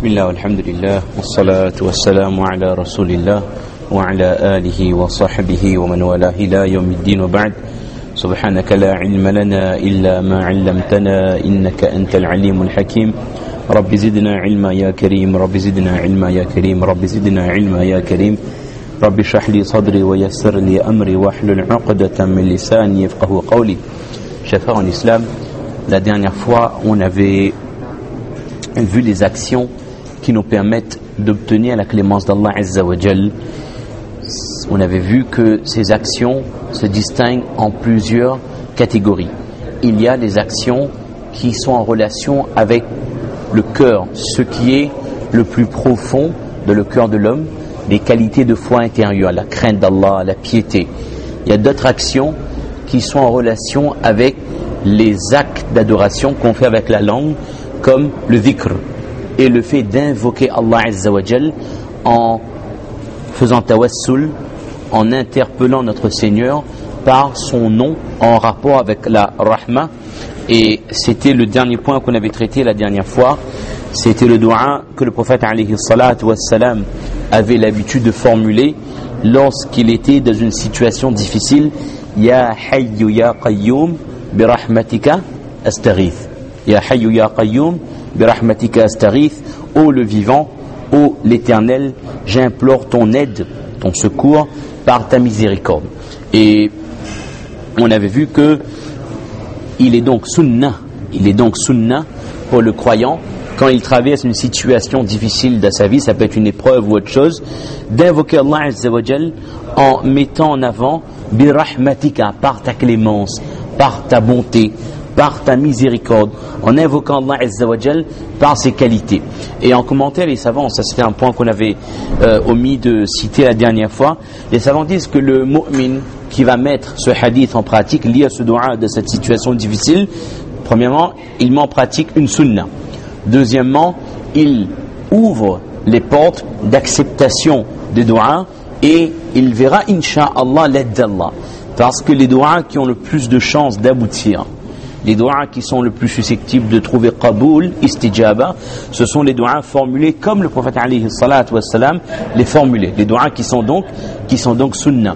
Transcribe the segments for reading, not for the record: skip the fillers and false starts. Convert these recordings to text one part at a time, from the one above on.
بسم الله والحمد لله والصلاة والسلام على رسول الله وعلى آله وصحبه ومن والاه إلى يوم الدين وبعد. سبحانك لا علم لنا إلا ما علمتنا إنك أنت العليم الحكيم. رب زدنا علما يا كريم، رب زدنا علما يا كريم، رب زدنا علما يا كريم. رب اشرح لي صدري ويسر لي أمري واحلل عقدة من لساني يفقهوا قولي. Chers frères en islam, la dernière fois on avait vu les actions qui nous permettent d'obtenir la clémence d'Allah Azza wa Jal. On avait vu que ces actions se distinguent en plusieurs catégories. Il y a les actions qui sont en relation avec le cœur, ce qui est le plus profond de le cœur de l'homme, les qualités de foi intérieure, la crainte d'Allah, la piété. Il y a d'autres actions qui sont en relation avec les actes d'adoration qu'on fait avec la langue, comme le dhikr et le fait d'invoquer Allah Azza wa Jal en faisant tawassul, en interpellant notre Seigneur par son nom en rapport avec la rahma. Et c'était le dernier point qu'on avait traité la dernière fois. C'était le dua que le prophète alayhi salatu wassalam avait l'habitude de formuler lorsqu'il était dans une situation difficile. Ya hayyu ya qayyum bi rahmatika astaghith. Ya hayyu ya qayyum bi rahmatika astaghith. Ô le vivant, ô l'éternel, j'implore ton aide, ton secours par ta miséricorde. Et on avait vu que il est donc sunnah pour le croyant, quand il traverse une situation difficile dans sa vie, ça peut être une épreuve ou autre chose, d'invoquer Allah Azza wa Jal en mettant en avant bi rahmatika, par ta clémence, par ta bonté, par ta miséricorde, en invoquant Allah Azza wa Jal par ses qualités. Et en commentaire, les savants, ça c'était un point qu'on avait omis de citer la dernière fois, les savants disent que le mu'min qui va mettre ce hadith en pratique, lire ce dua de cette situation difficile, premièrement, il met en pratique une sunnah. Deuxièmement, il ouvre les portes d'acceptation des doigts et il verra, incha'Allah, l'aide d'Allah. Parce que les doigts qui ont le plus de chances d'aboutir, les doigts qui sont le plus susceptibles de trouver qaboul, istijaba, ce sont les doigts formulés comme le prophète alayhi salatu wassalam les formulait. Les doigts qui sont donc sunnah.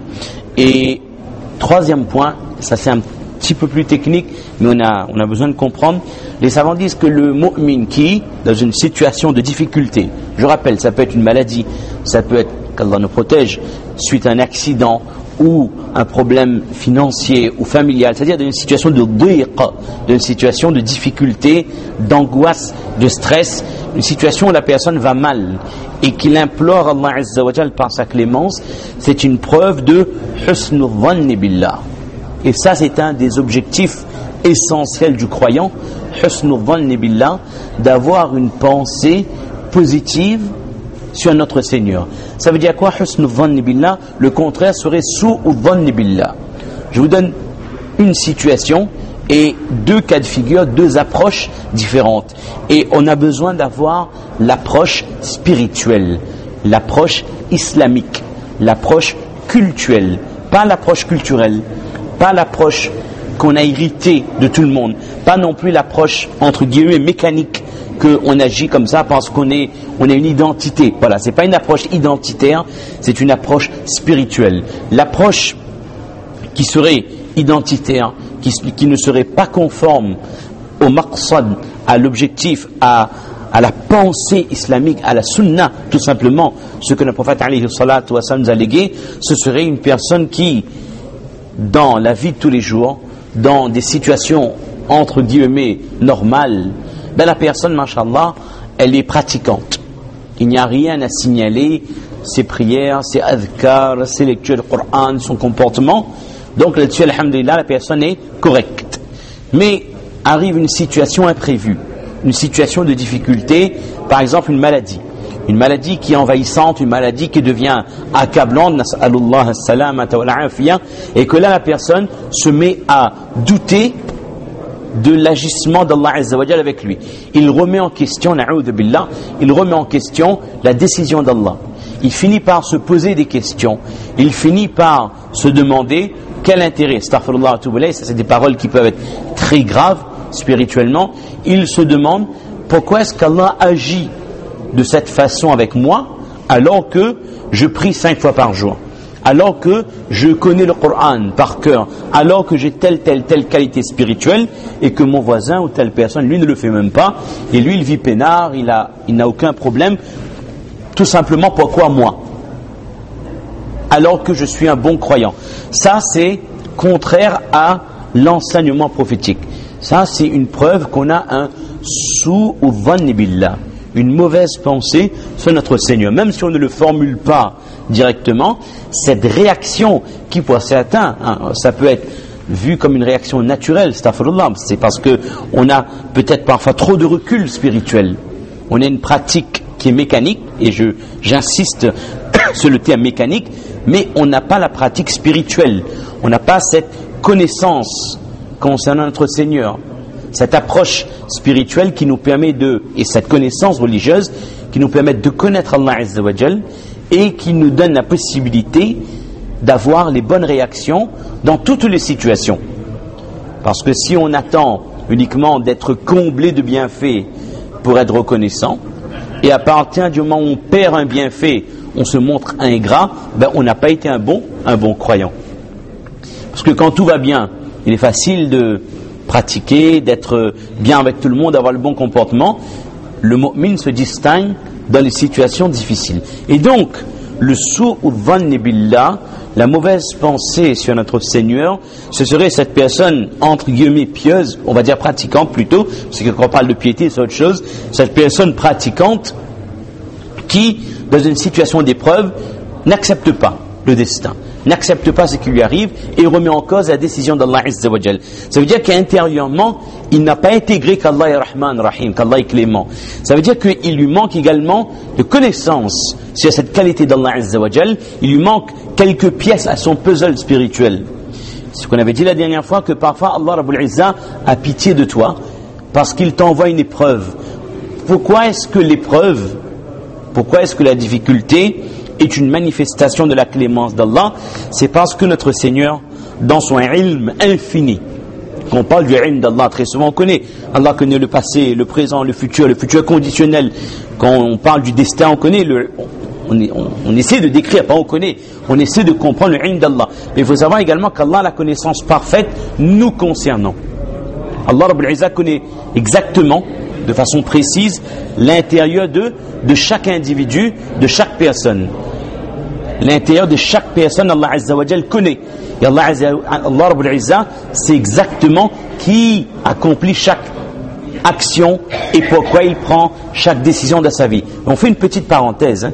Et troisième point, ça c'est un petit peu plus technique, mais on a besoin de comprendre. Les savants disent que le mu'min qui, dans une situation de difficulté, je rappelle, ça peut être une maladie, ça peut être, qu'Allah nous protège, suite à un accident, ou un problème financier ou familial, c'est-à-dire d'une situation de dhiq, d'une situation de difficulté, d'angoisse, de stress, une situation où la personne va mal et qu'il implore Allah Azza wa Jal par sa clémence, c'est une preuve de husnul dhanni billah. Et ça, c'est un des objectifs essentiels du croyant, husnul dhanni billah, d'avoir une pensée positive sur notre Seigneur. Ça veut dire quoi, husnul dhanni billah? Le contraire serait su'u dhanni billah. Je vous donne une situation et deux cas de figure, deux approches différentes. Et on a besoin d'avoir l'approche spirituelle, l'approche islamique, l'approche cultuelle, pas l'approche culturelle, pas l'approche qu'on a héritée de tout le monde, pas non plus l'approche entre guillemets mécanique, qu'on agit comme ça parce qu'on a une identité. Voilà, c'est pas une approche identitaire, c'est une approche spirituelle. L'approche qui serait identitaire, qui ne serait pas conforme au maqsad, à l'objectif, à la pensée islamique, à la sunna, tout simplement, ce que le prophète alayhi salatu wa sallam nous a légué, ce serait une personne qui, dans la vie de tous les jours, dans des situations entre guillemets normales, la personne, mashallah, elle est pratiquante. Il n'y a rien à signaler, ses prières, ses adhkar, ses lectures du Coran, son comportement. Donc là-dessus, alhamdulillah, la personne est correcte. Mais arrive une situation imprévue, une situation de difficulté, par exemple une maladie qui est envahissante, une maladie qui devient accablante, nas'alullah as-salamata wal afiyah, et que là la personne se met à douter de l'agissement d'Allah Azza wa Jal avec lui. Il remet en question, na'oudhu billah, il remet en question la décision d'Allah. Il finit par se poser des questions. Il finit par se demander quel intérêt, astaghfirullah wa atubu ilayh, ça c'est des paroles qui peuvent être très graves spirituellement. Il se demande pourquoi est-ce qu'Allah agit de cette façon avec moi alors que je prie 5 fois par jour, alors que je connais le Coran par cœur, alors que j'ai telle qualité spirituelle, et que mon voisin ou telle personne, lui ne le fait même pas, et lui il vit peinard, il n'a aucun problème, tout simplement pourquoi moi, alors que je suis un bon croyant. Ça c'est contraire à l'enseignement prophétique. Ça c'est une preuve qu'on a un su'u dhanni billah, une mauvaise pensée sur notre Seigneur. Même si on ne le formule pas directement, cette réaction qui pour certains, ça peut être vu comme une réaction naturelle, astaghfirullah, c'est parce qu'on a peut-être parfois trop de recul spirituel. On a une pratique qui est mécanique, et j'insiste sur le terme mécanique, mais on n'a pas la pratique spirituelle. On n'a pas cette connaissance concernant notre Seigneur, cette approche spirituelle qui nous permet et cette connaissance religieuse qui nous permet de connaître Allah Azza wa Jal, et qui nous donne la possibilité d'avoir les bonnes réactions dans toutes les situations. Parce que si on attend uniquement d'être comblé de bienfaits pour être reconnaissant, et à partir du moment où on perd un bienfait, on se montre ingrat, on n'a pas été un bon croyant. Parce que quand tout va bien, il est facile de pratiquer, d'être bien avec tout le monde, d'avoir le bon comportement. Le mu'min se distingue dans les situations difficiles. Et donc, le su'u dhanni billah, la mauvaise pensée sur notre Seigneur, ce serait cette personne, entre guillemets, pieuse, on va dire pratiquante plutôt, parce que quand on parle de piété, c'est autre chose, cette personne pratiquante qui, dans une situation d'épreuve, n'accepte pas le destin, n'accepte pas ce qui lui arrive et remet en cause la décision d'Allah Azza wa Jal. Ça veut dire qu'intérieurement, il n'a pas intégré qu'Allah est Rahman Rahim, qu'Allah est clément. Ça veut dire qu'il lui manque également de connaissance sur cette qualité d'Allah Azza wa Jal. Il lui manque quelques pièces à son puzzle spirituel. C'est ce qu'on avait dit la dernière fois, que parfois Allah Rabbul Izzah a pitié de toi parce qu'il t'envoie une épreuve. Pourquoi est-ce que l'épreuve, pourquoi est-ce que la difficulté est une manifestation de la clémence d'Allah? C'est parce que notre Seigneur, dans son ilm infini, quand on parle du ilm d'Allah, très souvent on connaît, Allah connaît le passé, le présent, le futur conditionnel. Quand on parle du destin, on connaît on essaie de décrire, pas on connaît, on essaie de comprendre le ilm d'Allah. Mais il faut savoir également qu'Allah a la connaissance parfaite nous concernant. Allah Rabbul Izzah connaît exactement, de façon précise, l'intérieur de chaque individu, de chaque personne. L'intérieur de chaque personne, Allah Azza wa Jal connaît. Et Allah Rabbul Izzah sait exactement qui accomplit chaque action et pourquoi il prend chaque décision de sa vie. On fait une petite parenthèse.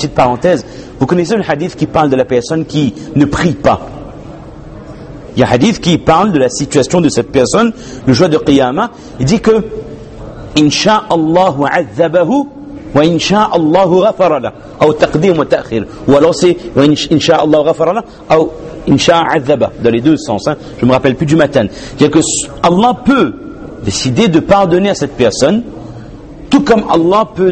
Vous connaissez le hadith qui parle de la personne qui ne prie pas. Il y a un hadith qui parle de la situation de cette personne le jour de Qiyamah. Il dit que Incha'Allahu azzabahu wa Incha'Allahu ghafara la, ou taqdim wa ta'khir, ou alors c'est Incha'Allahu ghafara la ou Incha'azaba, dans les deux sens. Je me rappelle plus du matin. C'est-à-dire que Allah peut décider de pardonner à cette personne, tout comme Allah peut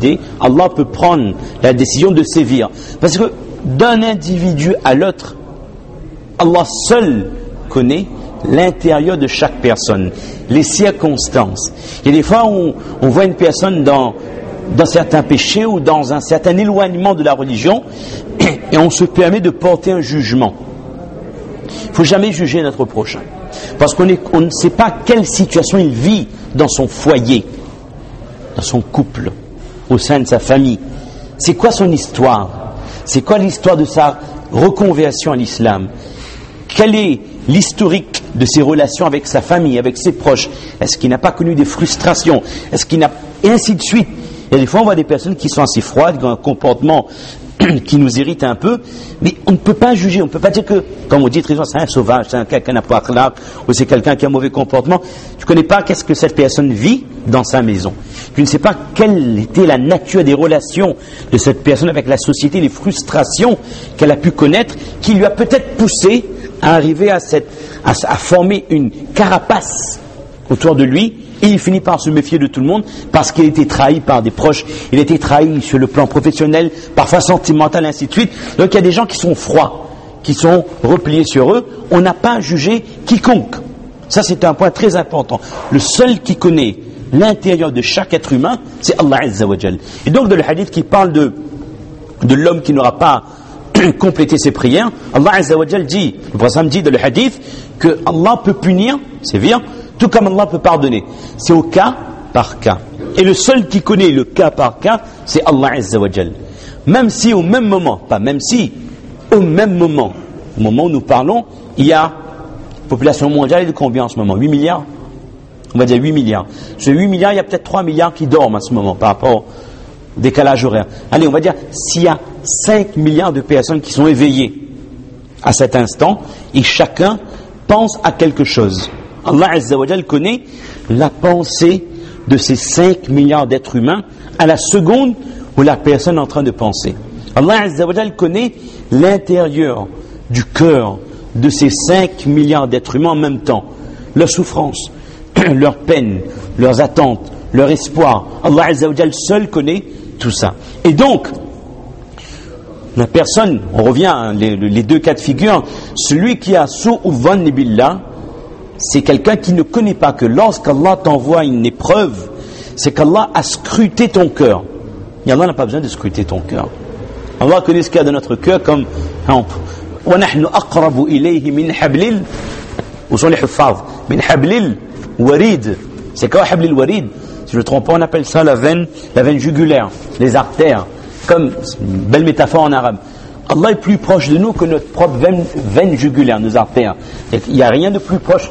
prendre la décision de sévir. Parce que d'un individu à l'autre, Allah seul connaît l'intérieur de chaque personne, les circonstances. Il y a des fois où on voit une personne dans certains péchés ou dans un certain éloignement de la religion et on se permet de porter un jugement. Il ne faut jamais juger notre prochain. Parce qu'on ne sait pas quelle situation il vit dans son foyer, dans son couple, au sein de sa famille. C'est quoi son histoire? C'est quoi l'histoire de sa reconversion à l'islam? Quel est l'historique de ses relations avec sa famille, avec ses proches? Est-ce qu'il n'a pas connu des frustrations? Et ainsi de suite. Et des fois, on voit des personnes qui sont assez froides, qui ont un comportement qui nous irrite un peu, mais on ne peut pas juger, on ne peut pas dire que, comme on dit très souvent, c'est un sauvage, c'est quelqu'un qui n'a pas akhlaq, ou c'est quelqu'un qui a un mauvais comportement. Tu ne connais pas qu'est-ce que cette personne vit dans sa maison. Tu ne sais pas quelle était la nature des relations de cette personne avec la société, les frustrations qu'elle a pu connaître, qui lui a peut-être poussé à arriver à former une carapace autour de lui. Et il finit par se méfier de tout le monde parce qu'il a été trahi par des proches, il a été trahi sur le plan professionnel, parfois sentimental, ainsi de suite. Donc il y a des gens qui sont froids, qui sont repliés sur eux. On n'a pas jugé quiconque. Ça c'est un point très important. Le seul qui connaît l'intérieur de chaque être humain, c'est Allah Azza wa Jal. Et donc dans le hadith qui parle de l'homme qui n'aura pas complété ses prières, Allah Azza wa Jal dit, le prophète dit dans le hadith, que Allah peut punir, sévir, tout comme Allah peut pardonner. C'est au cas par cas. Et le seul qui connaît le cas par cas, c'est Allah Azza wa Jal. Même si au même moment, pas même si, au même moment, au moment où nous parlons, il y a, la population mondiale est de combien en ce moment? 8 milliards? On va dire 8 milliards. Sur 8 milliards, il y a peut-être 3 milliards qui dorment à ce moment par rapport au décalage horaire. Allez, on va dire, s'il y a 5 milliards de personnes qui sont éveillées à cet instant, et chacun pense à quelque chose. Allah Azza wa Jal connaît la pensée de ces 5 milliards d'êtres humains à la seconde où la personne est en train de penser. Allah Azza wa Jal connaît l'intérieur du cœur de ces 5 milliards d'êtres humains en même temps. Leurs souffrances, leurs peines, leurs attentes, leur espoir. Allah Azza wa Jal seul connaît tout ça. Et donc, la personne, on revient à les deux cas de figure, celui qui a su'u dhanni billah, c'est quelqu'un qui ne connaît pas que lorsqu'Allah t'envoie une épreuve, c'est qu'Allah a scruté ton cœur. Et Allah n'a pas besoin de scruter ton cœur. Allah connaît ce qu'il y a dans notre cœur comme وَنَحْنُ أَقْرَبُ إِلَيْهِ مِنْ حَبْلِ Où sont les huffaz? Min hablil warid. C'est quoi hablil warid? Si je ne me trompe pas, on appelle ça la veine jugulaire, les artères. Comme, c'est une belle métaphore en arabe. Allah est plus proche de nous que notre propre veine jugulaire, nos artères. Il n'y a rien de plus proche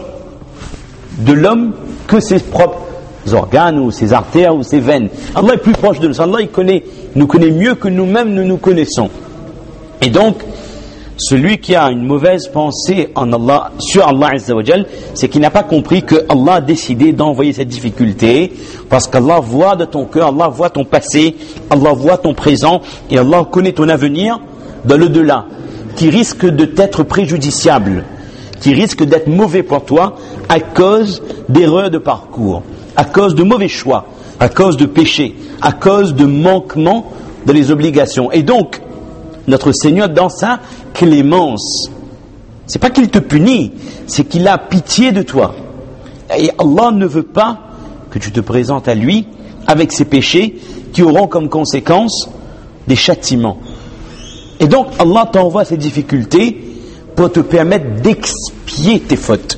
de l'homme que ses propres organes ou ses artères ou ses veines. Allah est plus proche de nous. Allah nous connaît mieux que nous-mêmes nous connaissons. Et donc, celui qui a une mauvaise pensée sur Allah Azza wa Jal, c'est qu'il n'a pas compris que Allah a décidé d'envoyer cette difficulté parce qu'Allah voit de ton cœur, Allah voit ton passé, Allah voit ton présent et Allah connaît ton avenir dans l'au-delà qui risque de t'être préjudiciable, qui risque d'être mauvais pour toi à cause d'erreurs de parcours, à cause de mauvais choix, à cause de péchés, à cause de manquements dans les obligations. Et donc, notre Seigneur, dans sa clémence, c'est pas qu'il te punit, c'est qu'il a pitié de toi. Et Allah ne veut pas que tu te présentes à lui avec ces péchés qui auront comme conséquence des châtiments. Et donc Allah t'envoie ces difficultés pour te permettre d'expier tes fautes.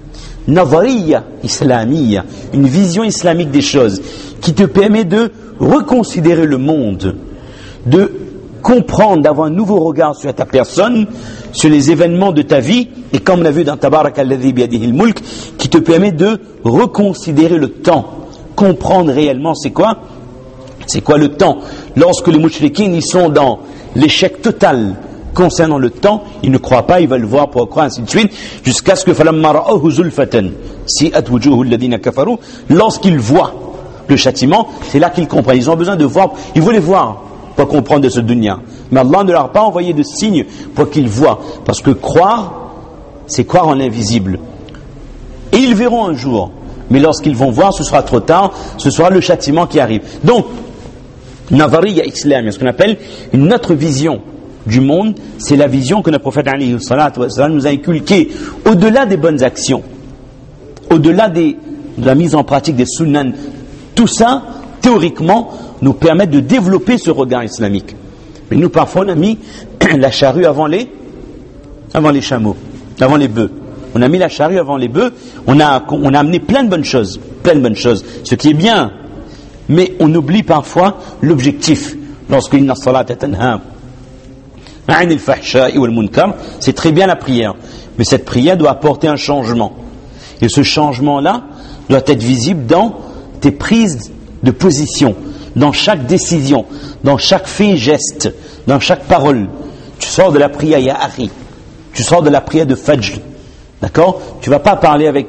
Nazariya islamiyya, une vision islamique des choses qui te permet de reconsidérer le monde, de comprendre, d'avoir un nouveau regard sur ta personne, sur les événements de ta vie, et comme on l'a vu dans Tabarak alladhi biyadihi al-mulk, qui te permet de reconsidérer le temps, comprendre réellement c'est quoi le temps. Lorsque les mouchriquins ils sont dans l'échec total concernant le temps, ils ne croient pas, ils veulent voir pourquoi, ainsi de suite, jusqu'à ce que falamma ra'ahu zulfatan si'at wujuhul ladina kafaru, lorsqu'ils voient le châtiment, c'est là qu'ils comprennent. Ils ont besoin de voir, ils voulaient voir pour comprendre de ce dunya. Mais Allah ne leur a pas envoyé de signes pour qu'ils voient. Parce que croire, c'est croire en l'invisible. Et ils verront un jour. Mais lorsqu'ils vont voir, ce sera trop tard, ce sera le châtiment qui arrive. Donc, Nazariya Islam, ce qu'on appelle une autre vision du monde, c'est la vision que notre prophète alayhi salatu wa sallam nous a inculquée. Au-delà des bonnes actions, au-delà de la mise en pratique des sunnans, tout ça, théoriquement, nous permet de développer ce regard islamique. Mais nous, parfois, on a mis la charrue avant les chameaux, avant les bœufs. On a mis la charrue avant les bœufs, on a amené plein de bonnes choses, ce qui est bien. Mais on oublie parfois l'objectif. Lorsque inna salata tanha 'anil fahsha'i wal munkar, c'est très bien la prière. Mais cette prière doit apporter un changement. Et ce changement-là doit être visible dans tes prises de position, dans chaque décision, dans chaque fait et geste, dans chaque parole. Tu sors de la prière ya akhi, tu sors de la prière de Fajr, d'accord? Tu vas pas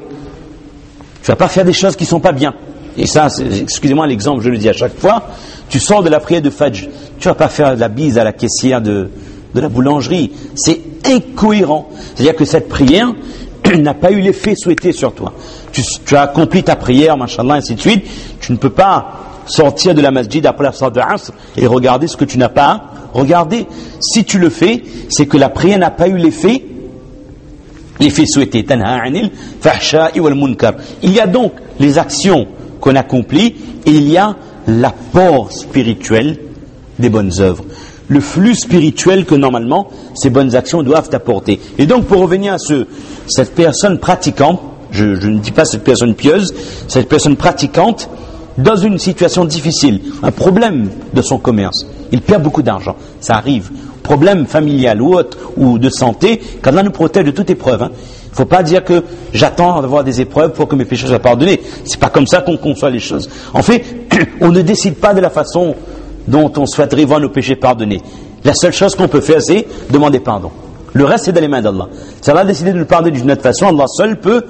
faire des choses qui sont pas bien. Et ça, excusez-moi l'exemple, je le dis à chaque fois. Tu sors de la prière de Fajr, tu vas pas faire la bise à la caissière de la boulangerie. C'est incohérent. C'est-à-dire que cette prière n'a pas eu l'effet souhaité sur toi. Tu as accompli ta prière, machallah, ainsi de suite. Tu ne peux pas sortir de la masjid après la salat de Asr et regarder ce que tu n'as pas regardé. Si tu le fais, c'est que la prière n'a pas eu l'effet souhaité. Tanha 'anil fahsha'i wal munkar. Il y a donc les actions qu'on accomplit, et il y a l'apport spirituel des bonnes œuvres. Le flux spirituel que normalement ces bonnes actions doivent apporter. Et donc pour revenir à cette personne pratiquante, je ne dis pas cette personne pieuse, cette personne pratiquante, dans une situation difficile, un problème de son commerce, il perd beaucoup d'argent, ça arrive, problème familial ou autre, ou de santé, qu'Allah nous protège de toute épreuve. Il ne faut pas dire que j'attends d'avoir des épreuves pour que mes péchés soient pardonnés. C'est pas comme ça qu'on conçoit les choses. En fait, on ne décide pas de la façon dont on souhaiterait voir nos péchés pardonnés. La seule chose qu'on peut faire, c'est demander pardon. Le reste, c'est dans les mains d'Allah. Si Allah a décidé de nous pardonner d'une autre façon, Allah seul peut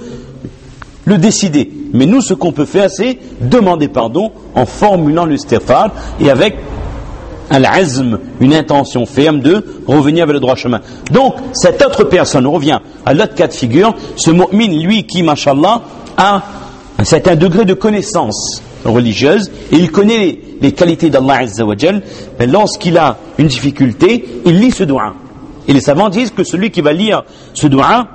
le décider. Mais nous, ce qu'on peut faire, c'est demander pardon en formulant l'istighfar et avec al-azm, une intention ferme de revenir vers le droit chemin. Donc, cette autre personne, on revient à l'autre cas de figure, ce mu'min, lui qui, mashallah, a un certain degré de connaissance religieuse, et il connaît les qualités d'Allah Azza wa Jal, mais lorsqu'il a une difficulté, il lit ce doua. Et les savants disent que celui qui va lire ce doua,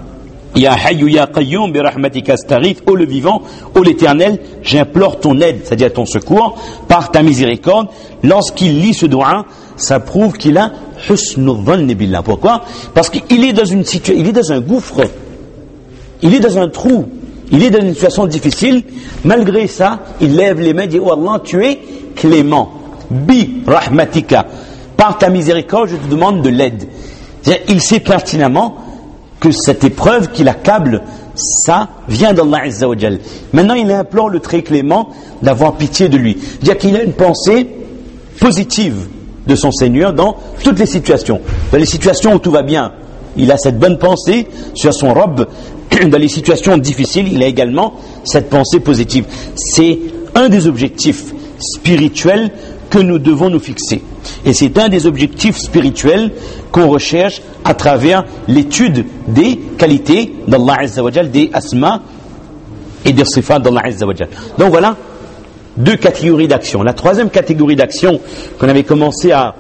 Ya Hayyu Ya Qayyum bi rahmatika astaghith, ô le vivant, ô l'éternel, j'implore ton aide, c'est-à-dire ton secours, par ta miséricorde. Lorsqu'il lit ce doua, ça prouve qu'il a husnul dhanni billah. Pourquoi? Parce qu'il est dans une situation, il est dans un gouffre, il est dans un trou, il est dans une situation difficile. Malgré ça, il lève les mains et dit, oh Allah, tu es clément, bi rahmatika, par ta miséricorde, je te demande de l'aide. C'est-à-dire, il sait pertinemment que cette épreuve qui l'accable, ça vient d'Allah Azza wa Jal. Maintenant, il implore le très clément d'avoir pitié de lui. C'est-à-dire qu'il a une pensée positive de son Seigneur dans toutes les situations. Dans les situations où tout va bien, il a cette bonne pensée sur son Rabb. Dans les situations difficiles, il a également cette pensée positive. C'est un des objectifs spirituels que nous devons nous fixer. Et c'est un des objectifs spirituels qu'on recherche à travers l'étude des qualités d'Allah Azza wa Jal, des asma et des sifat d'Allah Azza wa Jal. Donc voilà deux catégories d'action. La troisième catégorie d'action qu'on avait commencé à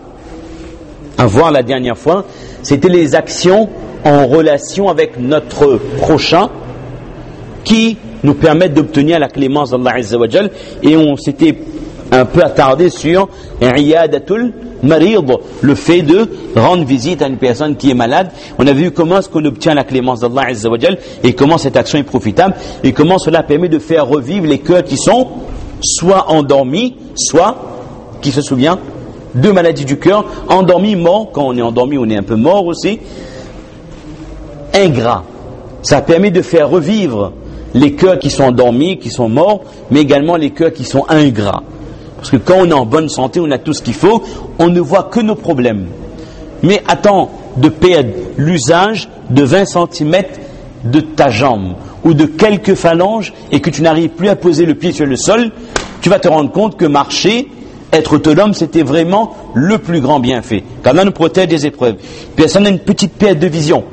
voir la dernière fois, c'était les actions en relation avec notre prochain qui nous permettent d'obtenir la clémence d'Allah Azza wa Jal. Et on s'était un peu attardé sur iyadatul marid, le fait de rendre visite à une personne qui est malade. On a vu comment est-ce qu'on obtient la clémence d'Allah Azza wa Jal et comment cette action est profitable et comment cela permet de faire revivre les cœurs qui sont soit endormis, soit, qui se souvient, deux maladies du cœur, endormis, morts. Quand on est endormi, on est un peu mort aussi. Ingrats. Ça permet de faire revivre les cœurs qui sont endormis, qui sont morts, mais également les cœurs qui sont ingrats. Parce que quand on est en bonne santé, on a tout ce qu'il faut, on ne voit que nos problèmes. Mais attends de perdre l'usage de 20 cm de ta jambe ou de quelques phalanges et que tu n'arrives plus à poser le pied sur le sol, tu vas te rendre compte que marcher, être autonome, c'était vraiment le plus grand bienfait. Car là, nous protège des épreuves. Personne n'a une petite perte de vision.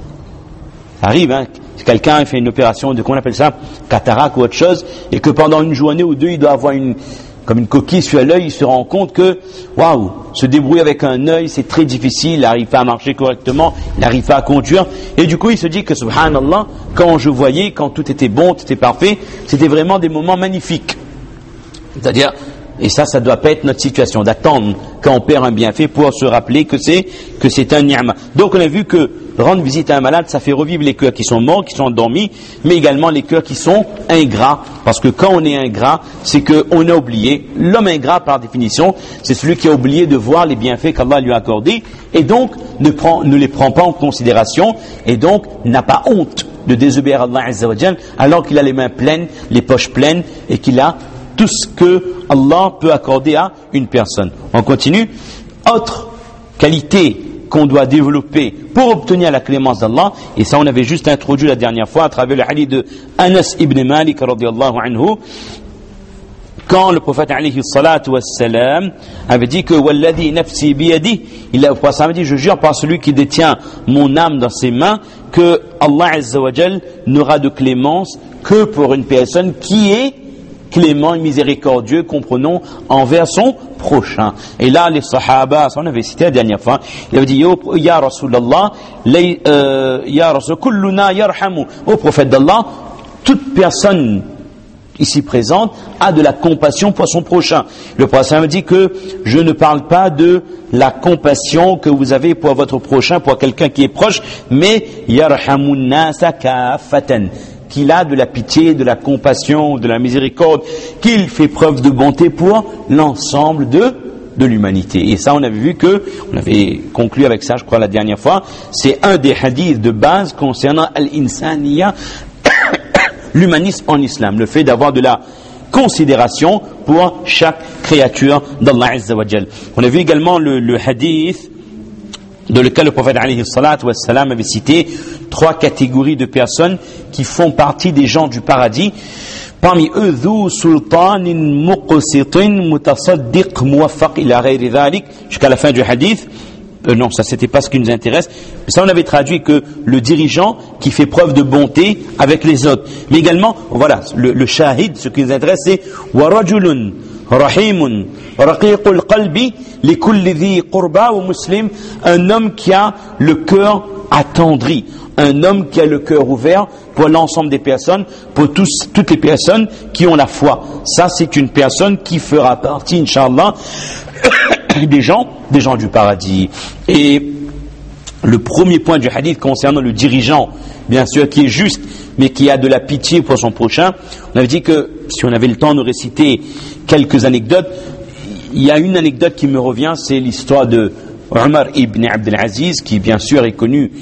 Ça arrive, hein. Si quelqu'un fait une opération de, comment on appelle ça, cataracte ou autre chose, et que pendant une journée ou deux, il doit avoir comme une coquille sur l'œil, il se rend compte que, waouh, se débrouiller avec un œil, c'est très difficile, il n'arrive pas à marcher correctement, il n'arrive pas à conduire, et du coup, il se dit que, subhanallah, quand je voyais, quand tout était bon, tout était parfait, c'était vraiment des moments magnifiques. C'est-à-dire, et ça doit pas être notre situation, d'attendre quand on perd un bienfait pour se rappeler que c'est un ni'ma. Donc on a vu que rendre visite à un malade, ça fait revivre les cœurs qui sont morts, qui sont endormis, mais également les cœurs qui sont ingrats. Parce que quand on est ingrat, c'est qu'on a oublié. L'homme ingrat, par définition, c'est celui qui a oublié de voir les bienfaits qu'Allah lui a accordés, et donc ne les prend pas en considération, et donc n'a pas honte de désobéir à Allah Azza wa Jal, alors qu'il a les mains pleines, les poches pleines, et qu'il a tout ce que Allah peut accorder à une personne. On continue. Autre qualité qu'on doit développer pour obtenir la clémence d'Allah, et ça on avait juste introduit la dernière fois à travers le hadith de Anas ibn Malik radiyallahu anhu, quand le prophète alayhi salatu wassalam avait dit que walladhi nafsi biyadi, il a dit, je jure par celui qui détient mon âme dans ses mains, que Allah Azza wa Jal n'aura de clémence que pour une personne qui est clément et miséricordieux, comprenons, envers son prochain. Et là, les sahaba, ça on avait cité la dernière fois, il avait dit, Ya Rasulallah, Ya Rasul, kulluna yarhamu, ô prophète d'Allah, toute personne ici présente a de la compassion pour son prochain. Le prophète dit que je ne parle pas de la compassion que vous avez pour votre prochain, pour quelqu'un qui est proche, mais yarhamun nasa kaffatan, qu'il a de la pitié, de la compassion, de la miséricorde, qu'il fait preuve de bonté pour l'ensemble de l'humanité. Et ça, on avait vu que, on avait conclu avec ça, je crois, la dernière fois, c'est un des hadiths de base concernant al-insaniya, l'humanisme en islam, le fait d'avoir de la considération pour chaque créature d'Allah Azza wa Jal. On a vu également le hadith dans lequel le prophète alayhi salatu wassalam avait cité 3 catégories de personnes qui font partie des gens du paradis. Parmi eux, dhu sultanin muqsitin mutasaddiq muwaffaq ila ghayri dhalik, jusqu'à la fin du hadith. Non, ça c'était pas ce qui nous intéresse. Mais ça on avait traduit que le dirigeant qui fait preuve de bonté avec les autres. Mais également, voilà, le shahid, ce qui nous intéresse, c'est wa rajulun rahimun raqiqul qalbi li kulli dhi qurba wa muslim, un homme qui a le cœur attendri, un homme qui a le cœur ouvert pour l'ensemble des personnes, pour toutes les personnes qui ont la foi. Ça, c'est une personne qui fera partie, Inch'Allah, des gens du paradis. Et le premier point du hadith concernant le dirigeant, bien sûr, qui est juste, mais qui a de la pitié pour son prochain, on avait dit que, si on avait le temps de réciter quelques anecdotes, il y a une anecdote qui me revient, c'est l'histoire de Omar ibn Abdel Aziz, qui bien sûr est connu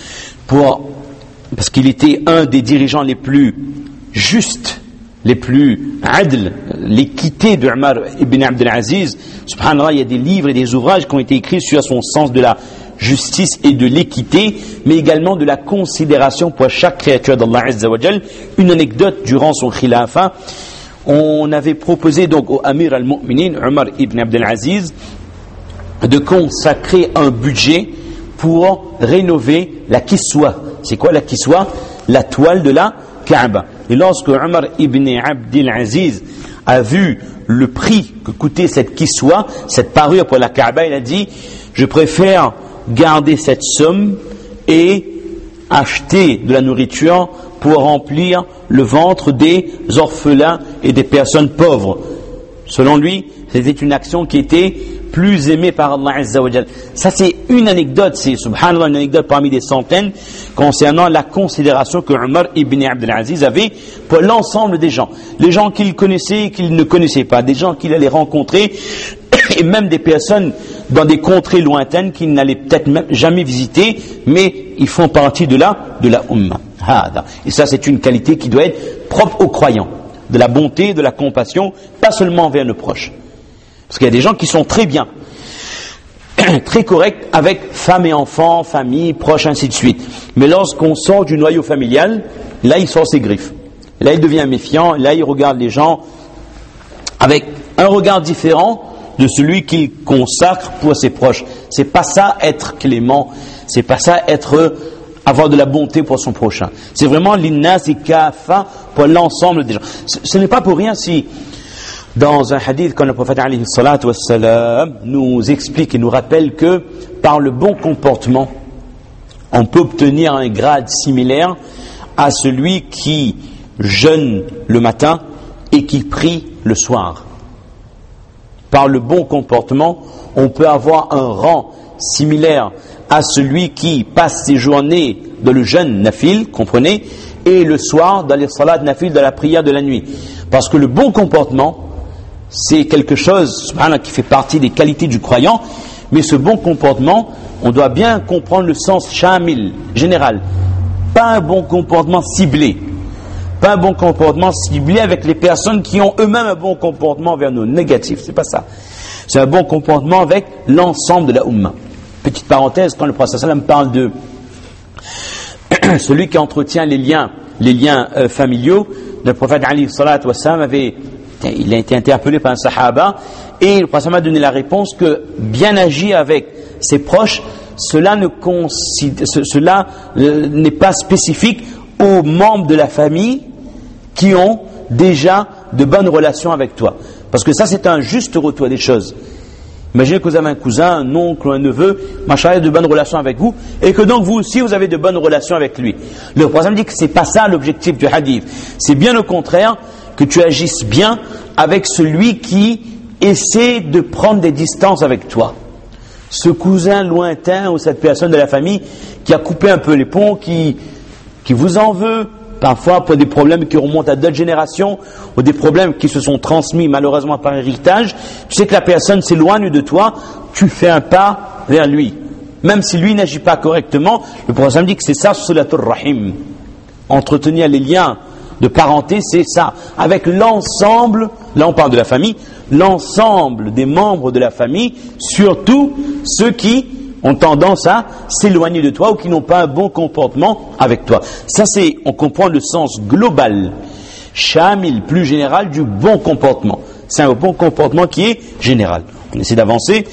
parce qu'il était un des dirigeants les plus justes, les plus adl, l'équité de Omar ibn Abdel Aziz. Subhanallah, il y a des livres et des ouvrages qui ont été écrits sur son sens de la justice et de l'équité, mais également de la considération pour chaque créature d'Allah Azza wa Jal. Une anecdote durant son khilafa, on avait proposé donc au Amir al-Mu'minin, Omar ibn Abdel Aziz, de consacrer un budget pour rénover la kiswa. C'est quoi la kiswa? La toile de la Kaaba. Et lorsque Omar ibn Abdel Aziz a vu le prix que coûtait cette kiswa, cette parure pour la Kaaba, il a dit, je préfère garder cette somme et acheter de la nourriture pour remplir le ventre des orphelins et des personnes pauvres. Selon lui, c'était une action qui était plus aimée par Allah Azza wa Jal. Ça, c'est une anecdote, c'est subhanallah, une anecdote parmi des centaines concernant la considération que Omar ibn Abdel Aziz avait pour l'ensemble des gens. Les gens qu'il connaissait et qu'il ne connaissait pas, des gens qu'il allait rencontrer, et même des personnes dans des contrées lointaines qu'il n'allait peut-être même jamais visiter, mais ils font partie de la Ummah. Et ça, c'est une qualité qui doit être propre aux croyants. De la bonté, de la compassion, pas seulement envers nos proches. Parce qu'il y a des gens qui sont très bien, très corrects avec femmes et enfants, famille, proches, ainsi de suite. Mais lorsqu'on sort du noyau familial, là il sort ses griffes. Là il devient méfiant, là il regarde les gens avec un regard différent de celui qu'il consacre pour ses proches. C'est pas ça être clément, c'est pas ça avoir de la bonté pour son prochain. C'est vraiment l'innas kafa pour l'ensemble des gens. Ce n'est pas pour rien si dans un hadith quand le prophète alayhi salatu wassalam nous explique et nous rappelle que par le bon comportement on peut obtenir un grade similaire à celui qui jeûne le matin et qui prie le soir. Par le bon comportement on peut avoir un rang similaire à celui qui passe ses journées dans le jeûne nafil, comprenez, et le soir dans les salats nafil, dans la prière de la nuit. Parce que le bon comportement, c'est quelque chose qui fait partie des qualités du croyant, mais ce bon comportement, on doit bien comprendre le sens shamil, général. Pas un bon comportement ciblé. Pas un bon comportement ciblé avec les personnes qui ont eux-mêmes un bon comportement vers nous, négatif, c'est pas ça. C'est un bon comportement avec l'ensemble de la Ummah. Petite parenthèse, quand le prophète sallam parle de celui qui entretient les liens familiaux, le prophète alayhi salatu wassalam il a été interpellé par un sahaba et le prophète a donné la réponse que bien agir avec ses proches, cela n'est pas spécifique aux membres de la famille qui ont déjà de bonnes relations avec toi. Parce que ça, c'est un juste retour des choses. Imaginez que vous avez un cousin, un oncle, un neveu, machin, de bonnes relations avec vous, et que donc vous aussi vous avez de bonnes relations avec lui. Le prophète dit que c'est pas ça l'objectif du hadith. C'est bien au contraire que tu agisses bien avec celui qui essaie de prendre des distances avec toi. Ce cousin lointain ou cette personne de la famille qui a coupé un peu les ponts, qui vous en veut, parfois pour des problèmes qui remontent à d'autres générations ou des problèmes qui se sont transmis malheureusement par héritage. Tu sais que la personne s'éloigne de toi, tu fais un pas vers lui. Même si lui n'agit pas correctement, le prophète dit que c'est ça, Silatul Rahim. Entretenir les liens de parenté, c'est ça. Avec l'ensemble, là on parle de la famille, l'ensemble des membres de la famille, surtout ceux qui ont tendance à s'éloigner de toi ou qui n'ont pas un bon comportement avec toi. Ça c'est, on comprend le sens global, shamil, plus général du bon comportement. C'est un bon comportement qui est général. On essaie d'avancer.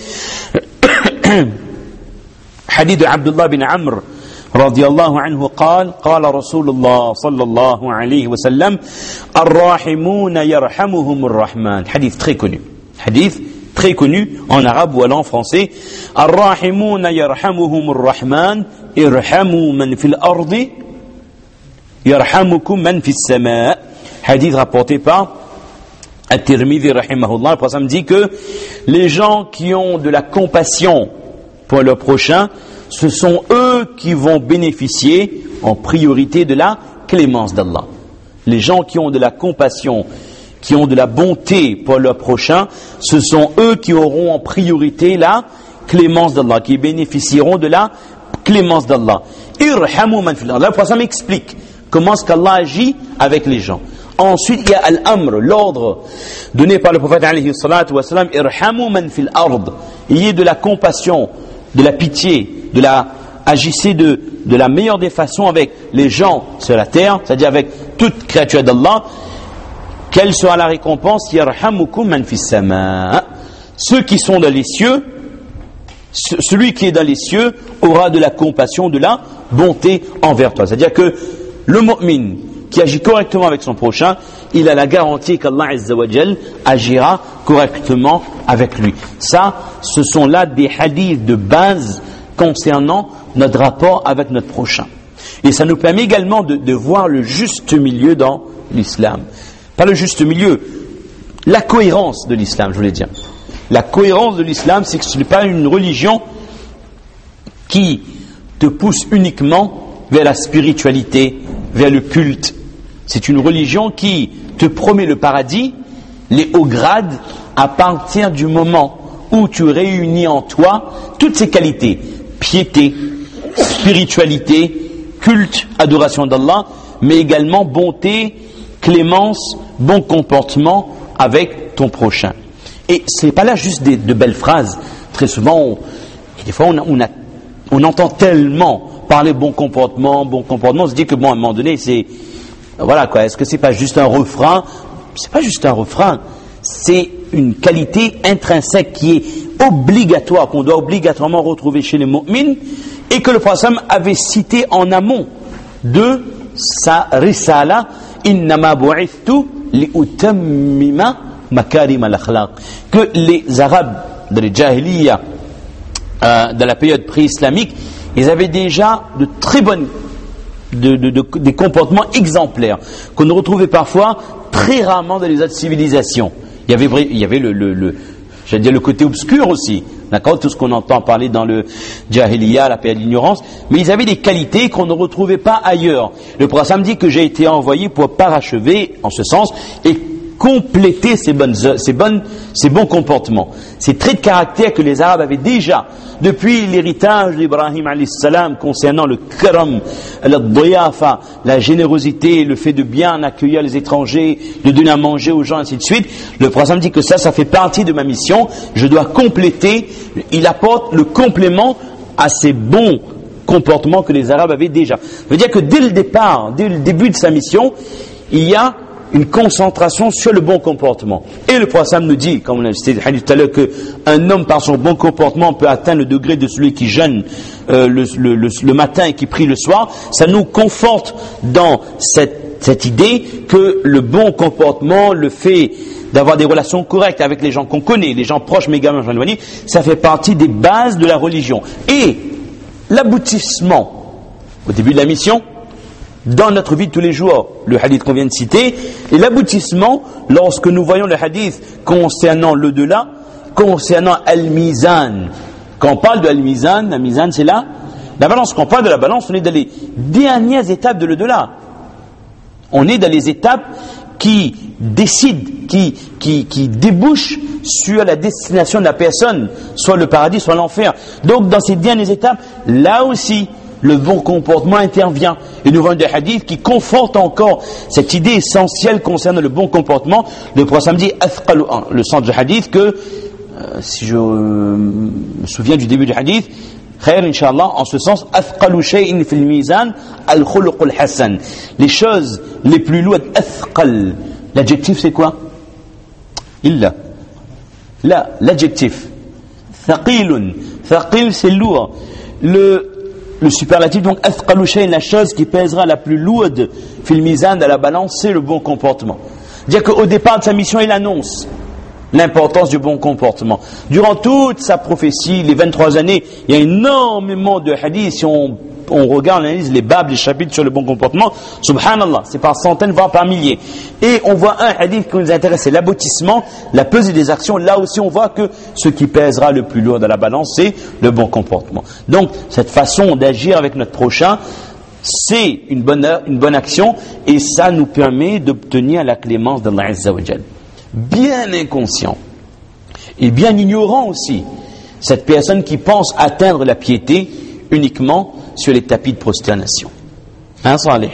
Hadith de Abdullah bin Amr رضي الله عنه قال رسول الله صلى الله عليه وسلم الراحمون يرحمهم الرحمن. Hadith très connu en arabe ou en français. الراحمون يرحمهم الرحمن ارحموا من في الأرض يرحمكم من في السماء. Hadith rapporté par At-Tirmidhi rahimahullah. Le prophète dit que les gens qui ont de la compassion pour leur prochain, ce sont eux qui vont bénéficier en priorité de la clémence d'Allah. Les gens qui ont de la compassion, qui ont de la bonté pour leur prochain, ce sont eux qui auront en priorité la clémence d'Allah, qui bénéficieront de la clémence d'Allah. Irhamu man fil ard. Là, le prophète explique comment est-ce qu'Allah agit avec les gens. Ensuite, il y a al-amr, l'ordre donné par le prophète alayhi salatu wa salam, irhamu man fil ard. Il y a de la compassion, de la pitié, agissez de la meilleure des façons avec les gens sur la terre, c'est-à-dire avec toute créature d'Allah. Quelle sera la récompense? Yarhamukum man fis sama. Ceux qui sont dans les cieux, celui qui est dans les cieux aura de la compassion, de la bonté envers toi. C'est-à-dire que le mu'min qui agit correctement avec son prochain, il a la garantie qu'Allah Azza wa Jal agira correctement avec lui. Ça, ce sont là des hadiths de base concernant notre rapport avec notre prochain. Et ça nous permet également de voir le juste milieu dans l'islam. Pas le juste milieu, la cohérence de l'islam, je voulais dire. La cohérence de l'islam, c'est que ce n'est pas une religion qui te pousse uniquement vers la spiritualité, vers le culte. C'est une religion qui te promet le paradis, les hauts grades, à partir du moment où tu réunis en toi toutes ces qualités: piété, spiritualité, culte, adoration d'Allah, mais également bonté, clémence, bon comportement avec ton prochain. Et ce n'est pas là juste de belles phrases. Très souvent, des fois on entend tellement parler bon comportement, on se dit que bon, à un moment donné, c'est... Voilà quoi, est-ce que c'est pas juste un refrain? C'est pas juste un refrain, c'est une qualité intrinsèque qui est obligatoire, qu'on doit obligatoirement retrouver chez les mu'mins, et que le prophète avait cité en amont de sa risala, innama bu'ithtu li'utammima makarim al-akhlaq, que les Arabes de la Jahiliya, de la période pré-islamique, ils avaient déjà de très bonnes des comportements exemplaires qu'on retrouvait parfois très rarement dans les autres civilisations. Il y avait j'allais dire le côté obscur aussi, d'accord, tout ce qu'on entend parler dans le Jahiliya, la période d'ignorance, mais ils avaient des qualités qu'on ne retrouvait pas ailleurs. Le prophète dit que j'ai été envoyé pour parachever en ce sens et compléter ces bons comportements, ces traits de caractère que les Arabes avaient déjà depuis l'héritage d'Ibrahim alayhi salam concernant le karam, la générosité, le fait de bien accueillir les étrangers, de donner à manger aux gens, ainsi de suite. Le prophète dit que ça fait partie de ma mission. Je dois compléter. Il apporte le complément à ces bons comportements que les Arabes avaient déjà. Ça veut dire que dès le départ, dès le début de sa mission, il y a une concentration sur le bon comportement. Et le prophète nous dit, comme on a dit tout à l'heure, qu'un homme par son bon comportement peut atteindre le degré de celui qui jeûne le matin et qui prie le soir. Ça nous conforte dans cette idée que le bon comportement, le fait d'avoir des relations correctes avec les gens qu'on connaît, les gens proches mais également les gens éloignés, ça fait partie des bases de la religion. Et l'aboutissement, au début de la mission, dans notre vie de tous les jours, le hadith qu'on vient de citer, et l'aboutissement, lorsque nous voyons le hadith concernant l'au-delà, concernant Al-Mizan. Quand on parle de Al-Mizan, la Mizan c'est là, la balance. Quand on parle de la balance, on est dans les dernières étapes de l'au-delà. On est dans les étapes qui décident, qui débouchent sur la destination de la personne, soit le paradis, soit l'enfer. Donc dans ces dernières étapes, là aussi, le bon comportement intervient. Et nous voyons des hadiths qui confortent encore cette idée essentielle concernant le bon comportement. Le prophète dit, le sens du hadith, que si je me souviens du début du hadith, khair inshallah, en ce sens, athqalu shay'in fil mizan al-khuluqul hasan. Les choses les plus lourdes, athqal. L'adjectif c'est quoi? Illa. Là, l'adjectif. Thaqilun. Thaqil c'est lourd. Le superlatif, donc, athqalu shay'in, la chose qui pèsera la plus lourde fil mizan à la balance, c'est le bon comportement. Dire qu'au départ de sa mission, il annonce l'importance du bon comportement. Durant toute sa prophétie, les 23 années, il y a énormément de hadiths. Si on regarde, on analyse les babs, les chapitres sur le bon comportement, subhanallah, c'est par centaines, voire par milliers. Et on voit un hadith qui nous intéresse, c'est l'aboutissement, la pesée des actions. Là aussi, on voit que ce qui pèsera le plus lourd dans la balance, c'est le bon comportement. Donc, cette façon d'agir avec notre prochain, c'est une bonne action, et ça nous permet d'obtenir la clémence d'Allah Azza wa Jal. Bien inconscient et bien ignorant aussi, cette personne qui pense atteindre la piété uniquement sur les tapis de prosternation. Hein, Salih?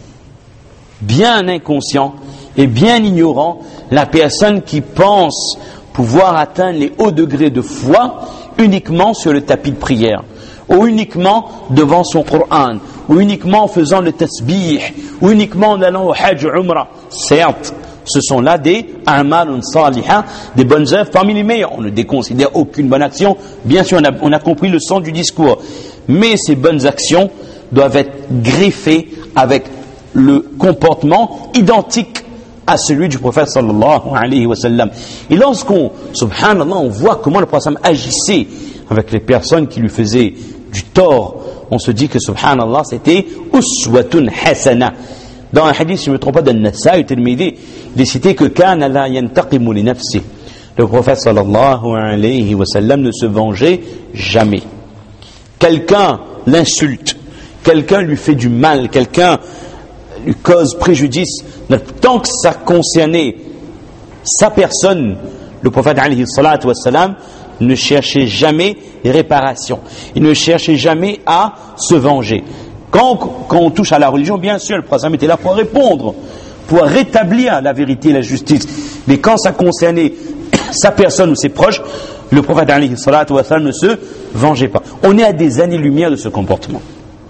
Bien inconscient et bien ignorant, la personne qui pense pouvoir atteindre les hauts degrés de foi uniquement sur le tapis de prière, ou uniquement devant son Coran, ou uniquement en faisant le tasbih, ou uniquement en allant au Hajj Umrah. Certes, ce sont là des a'malun salihah, des bonnes œuvres parmi les meilleures. On ne déconsidère aucune bonne action. Bien sûr, on a compris le sens du discours. Mais ces bonnes actions doivent être greffées avec le comportement identique à celui du prophète sallallahu alayhi wa sallam. Et lorsqu'on, subhanallah, on voit comment le prophète agissait avec les personnes qui lui faisaient du tort, on se dit que subhanallah, c'était uswatun hasana. Dans un hadith, si je ne me trompe pas, d'An-Nasa'i, Tirmidhi, il est cité que kana la yantaqimu li nafsi. Le prophète sallallahu alayhi wa sallam ne se vengeait jamais. Quelqu'un l'insulte, quelqu'un lui fait du mal, quelqu'un lui cause préjudice, tant que ça concernait sa personne, le prophète alayhi salatu wa sallam ne cherchait jamais réparation. Il ne cherchait jamais à se venger. Quand on touche à la religion, bien sûr, le prophète était là pour répondre, pour rétablir la vérité et la justice. Mais quand ça concernait sa personne ou ses proches, le prophète alayhi salatu wa sallam ne se vengeait pas. On est à des années-lumière de ce comportement.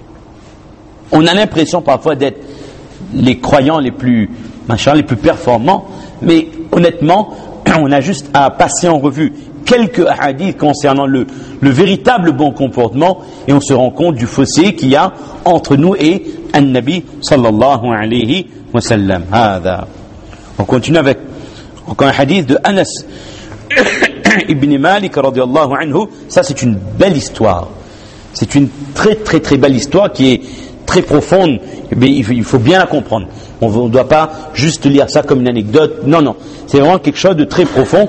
On a l'impression parfois d'être les croyants les plus performants, mais honnêtement, on a juste à passer en revue quelques hadiths concernant le véritable bon comportement, et on se rend compte du fossé qu'il y a entre nous et An-Nabi sallallahu alayhi wa sallam. On continue avec encore un hadith de Anas ibn Malik radiyallahu anhu. Ça, c'est une belle histoire. C'est une très très très belle histoire qui est très profonde, mais il faut bien la comprendre. On ne doit pas juste lire ça comme une anecdote. Non, non. C'est vraiment quelque chose de très profond.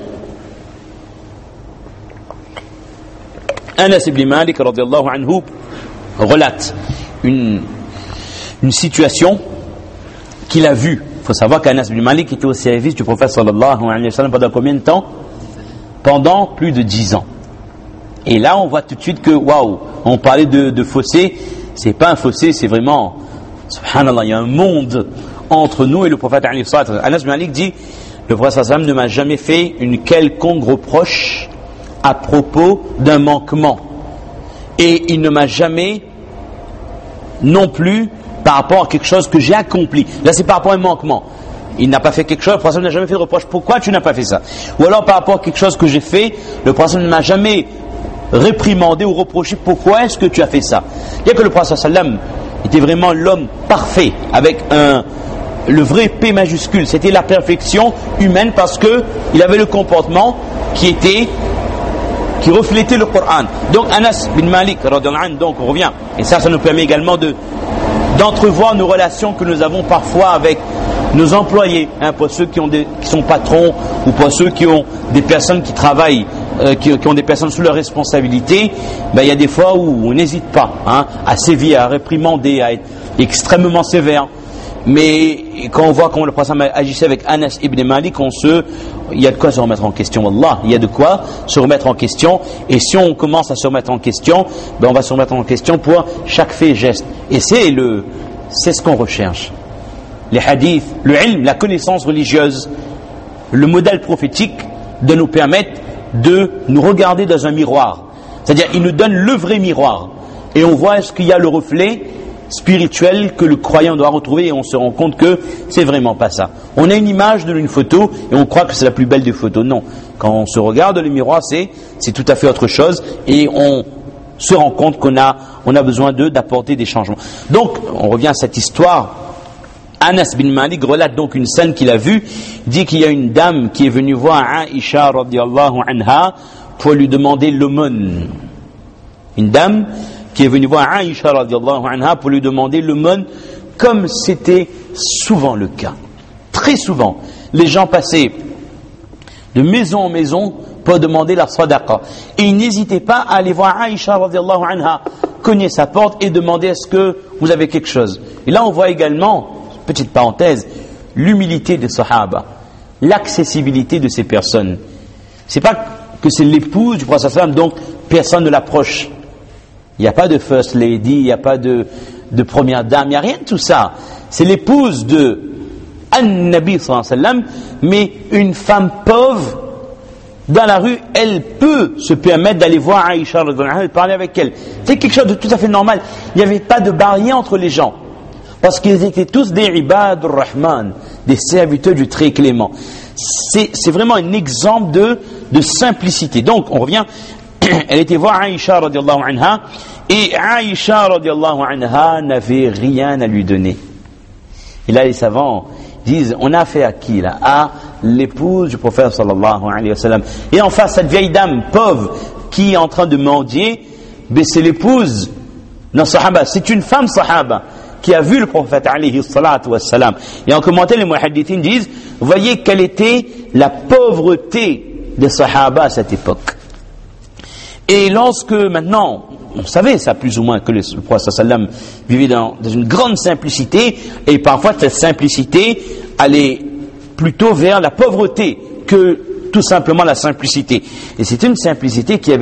Anas ibn Malik radiyallahu anhu relate une situation qu'il a vue. Il faut savoir qu'Anas ibn Malik était au service du prophète sallallahu alayhi wa sallam pendant combien de temps? Pendant plus de 10 ans. Et là, on voit tout de suite que, waouh, on parlait de fossé. C'est pas un fossé, c'est vraiment, subhanallah, il y a un monde entre nous et le prophète alayhi wa sallam. Anas ibn Malik dit, le prophète sallallahu alayhi wa sallam ne m'a jamais fait une quelconque reproche à propos d'un manquement. Et il ne m'a jamais non plus par rapport à quelque chose que j'ai accompli. Là, c'est par rapport à un manquement. Il n'a pas fait quelque chose, le prophète n'a jamais fait de reproche. Pourquoi tu n'as pas fait ça? Ou alors par rapport à quelque chose que j'ai fait, le prophète ne m'a jamais réprimandé ou reproché. Pourquoi est-ce que tu as fait ça? Bien que le prophète sallam était vraiment l'homme parfait, avec le vrai P majuscule. C'était la perfection humaine parce que il avait le comportement qui reflétait le Coran. Donc Anas bin Malik, donc on revient, et ça nous permet également de d'entrevoir nos relations que nous avons parfois avec nos employés, pour ceux qui sont patrons ou pour ceux qui ont des personnes qui travaillent, qui ont des personnes sous leur responsabilité. Il y a des fois où on n'hésite pas à sévir, à réprimander, à être extrêmement sévère. Mais quand on voit comment le prophète agissait avec Anas ibn Malik, il y a de quoi se remettre en question. Wallah, il y a de quoi se remettre en question. Et si on commence à se remettre en question, on va se remettre en question pour chaque fait et geste. Et c'est ce qu'on recherche. Les hadiths, le ilm, la connaissance religieuse, le modèle prophétique de nous permettre de nous regarder dans un miroir. C'est-à-dire, il nous donne le vrai miroir. Et on voit est-ce qu'il y a le reflet spirituel que le croyant doit retrouver, et on se rend compte que c'est vraiment pas ça. On a une image d'une photo et on croit que c'est la plus belle des photos. Non. Quand on se regarde dans le miroir, c'est tout à fait autre chose, et on se rend compte qu'on a besoin d'apporter des changements. Donc, on revient à cette histoire. Anas bin Malik relate donc une scène qu'il a vue. Il dit qu'il y a une dame qui est venue voir Aïcha radiyallahu anha pour lui demander l'aumône. Une dame qui est venue voir Aïcha radiyallahu anha pour lui demander l'aumône, comme c'était souvent le cas. Très souvent, les gens passaient de maison en maison pour demander la sadaqa. Et ils n'hésitaient pas à aller voir Aïcha radiyallahu anha, cogner sa porte et demander est-ce que vous avez quelque chose. Et là on voit également, petite parenthèse, l'humilité des sahaba, l'accessibilité de ces personnes. C'est pas que c'est l'épouse du prophète sallam, donc personne ne l'approche. Il n'y a pas de first lady, il n'y a pas de première dame, il n'y a rien de tout ça. C'est l'épouse de An-Nabi sallallahu alayhi wa sallam, mais une femme pauvre dans la rue, elle peut se permettre d'aller voir Aïcha et parler avec elle. C'est quelque chose de tout à fait normal. Il n'y avait pas de barrière entre les gens, parce qu'ils étaient tous des ibadur rahman, des serviteurs du très clément. C'est vraiment un exemple de simplicité. Donc on revient, elle était voir Aïcha radiallahu anha, et Aïcha radiallahu anha n'avait rien à lui donner. Et là les savants disent, on a affaire à qui là? À l'épouse du prophète sallallahu alayhi wa sallam. Et en face, cette vieille dame pauvre qui est en train de mendier, c'est l'épouse d'un sahaba, c'est une femme sahaba qui a vu le prophète alayhi salatu wa salam. Et en commentaire, les muhaddithines disent, voyez quelle était la pauvreté des sahaba à cette époque. Et lorsque maintenant, on savait ça plus ou moins que le prophète sallam vivait dans une grande simplicité, et parfois cette simplicité allait plutôt vers la pauvreté que tout simplement la simplicité. Et c'est une simplicité qui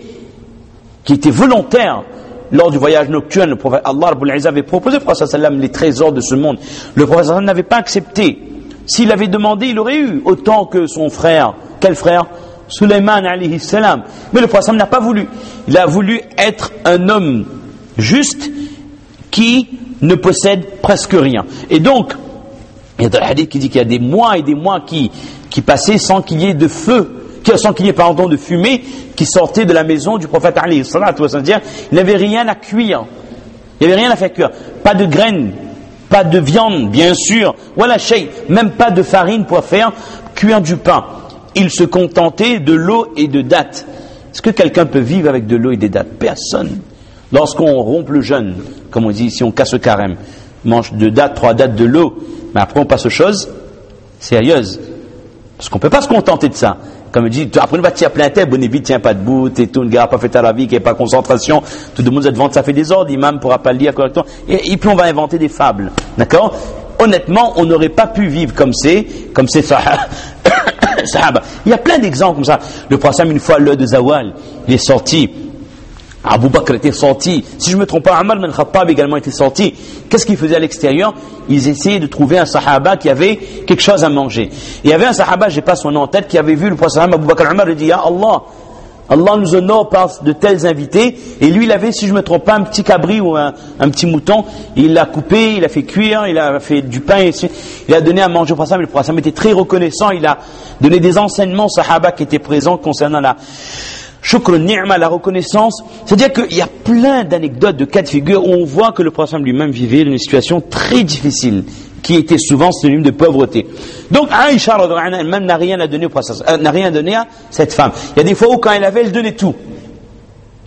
était volontaire. Lors du voyage nocturne, le prophète Allah Rabbul Izza avait proposé au prophète sallam les trésors de ce monde. Le prophète sallam n'avait pas accepté. S'il avait demandé, il aurait eu autant que son frère. Quel frère? Sulayman alayhi salam. Mais le prophète n'a pas voulu. Il a voulu être un homme juste qui ne possède presque rien. Et donc, il y a dans le hadith qui dit qu'il y a des mois et des mois qui passaient sans qu'il y ait de feu, sans qu'il y ait de fumée qui sortait de la maison du prophète alayhi salatu wa sallam. Il n'avait rien à cuire. Il n'y avait rien à faire cuire. Pas de graines, pas de viande, bien sûr. Voilà shay, même pas de farine pour faire cuire du pain. Il se contentait de l'eau et de dattes. Est-ce que quelqu'un peut vivre avec de l'eau et des dattes? Personne. Lorsqu'on rompt le jeûne, comme on dit ici, on casse le carême, mange 2 dattes, 3 dattes de l'eau, mais après on passe aux choses sérieuses. Parce qu'on ne peut pas se contenter de ça. Comme on dit, après on va tirer plein tête, bon vite, tiens pas debout, et tout, le gars n'a pas fait tarawih, qui n'a pas concentration, tout le monde est devant, ça fait des ordres, l'imam ne pourra pas le lire correctement, et puis on va inventer des fables. D'accord? Honnêtement, on n'aurait pas pu vivre comme ces sahaba. Il y a plein d'exemples comme ça. Le prophète, une fois, l'heure de Zawal, il est sorti. Abu Bakr était sorti. Si je ne me trompe pas, Omar bin Khattab également était sorti. Qu'est-ce qu'ils faisaient à l'extérieur? Ils essayaient de trouver un sahaba qui avait quelque chose à manger. Et il y avait un sahaba, je n'ai pas son nom en tête, qui avait vu le prophète Abu Bakr Omar, il dit, Ya Allah, Allah nous honore par de tels invités. Et lui, il avait, si je ne me trompe pas, un petit cabri ou un petit mouton. Il l'a coupé, il l'a fait cuire, il a fait du pain, il a donné à manger au prophète. Le prophète était très reconnaissant. Il a donné des enseignements aux sahaba qui étaient présents concernant la shukr ni'ma, la reconnaissance. C'est-à-dire qu'il y a plein d'anecdotes, de cas de figure où on voit que le prophète lui-même vivait une situation très difficile, qui était souvent synonyme de pauvreté. Donc Aïcha elle-même n'a rien à donner au prophète, n'a rien donné à cette femme. Il y a des fois où quand elle avait, elle donnait tout.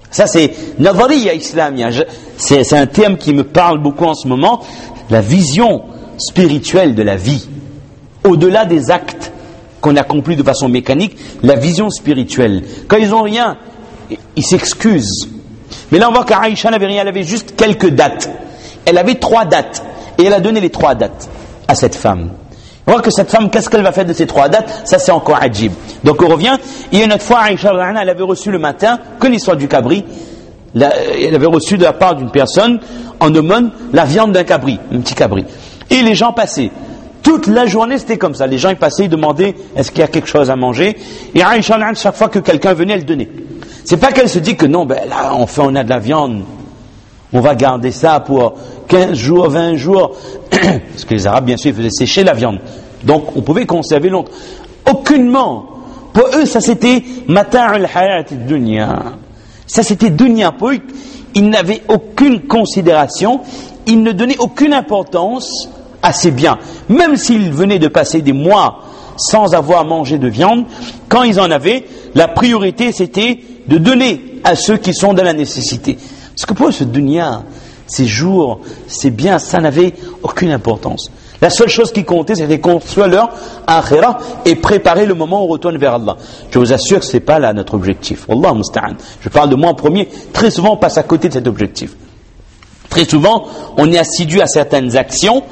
Ça c'est Nadhariya Islamia. C'est un terme qui me parle beaucoup en ce moment. La vision spirituelle de la vie. Au-delà des actes qu'on accomplit de façon mécanique, la vision spirituelle. Quand ils n'ont rien, ils s'excusent. Mais là on voit qu'Aïcha n'avait rien, elle avait juste quelques dates. Elle avait 3 dates. Et elle a donné les 3 dates à cette femme. On voit que cette femme, qu'est-ce qu'elle va faire de ces 3 dates? Ça c'est encore ajib. Donc on revient, il y a une autre fois, Aïcha, elle avait reçu le matin, que l'histoire du cabri, elle avait reçu de la part d'une personne, en aumône, la viande d'un cabri, un petit cabri. Et les gens passaient. Toute la journée c'était comme ça. Les gens ils passaient, ils demandaient, est-ce qu'il y a quelque chose à manger? Et Aïcha, chaque fois que quelqu'un venait, elle donnait. C'est pas qu'elle se dit que non, ben là, on a de la viande, on va garder ça pour 15 jours, 20 jours. Parce que les Arabes, bien sûr, ils faisaient sécher la viande. Donc, on pouvait conserver longtemps. Aucunement. Pour eux, ça c'était mata'ul hayat dunya. Ça c'était dunya. Pour eux, ils n'avaient aucune considération, ils ne donnaient aucune importance à ces biens. Même s'ils venaient de passer des mois sans avoir mangé de viande, quand ils en avaient, la priorité c'était de donner à ceux qui sont dans la nécessité. Parce que pour eux, ce dunya, ces jours, ces biens, ça n'avait aucune importance. La seule chose qui comptait, c'était construire leur akhira et préparer le moment où on retourne vers Allah. Je vous assure que ce n'est pas là notre objectif. Wallah musta'an. Je parle de moi en premier. Très souvent, on passe à côté de cet objectif. Très souvent, on est assidu à certaines actions,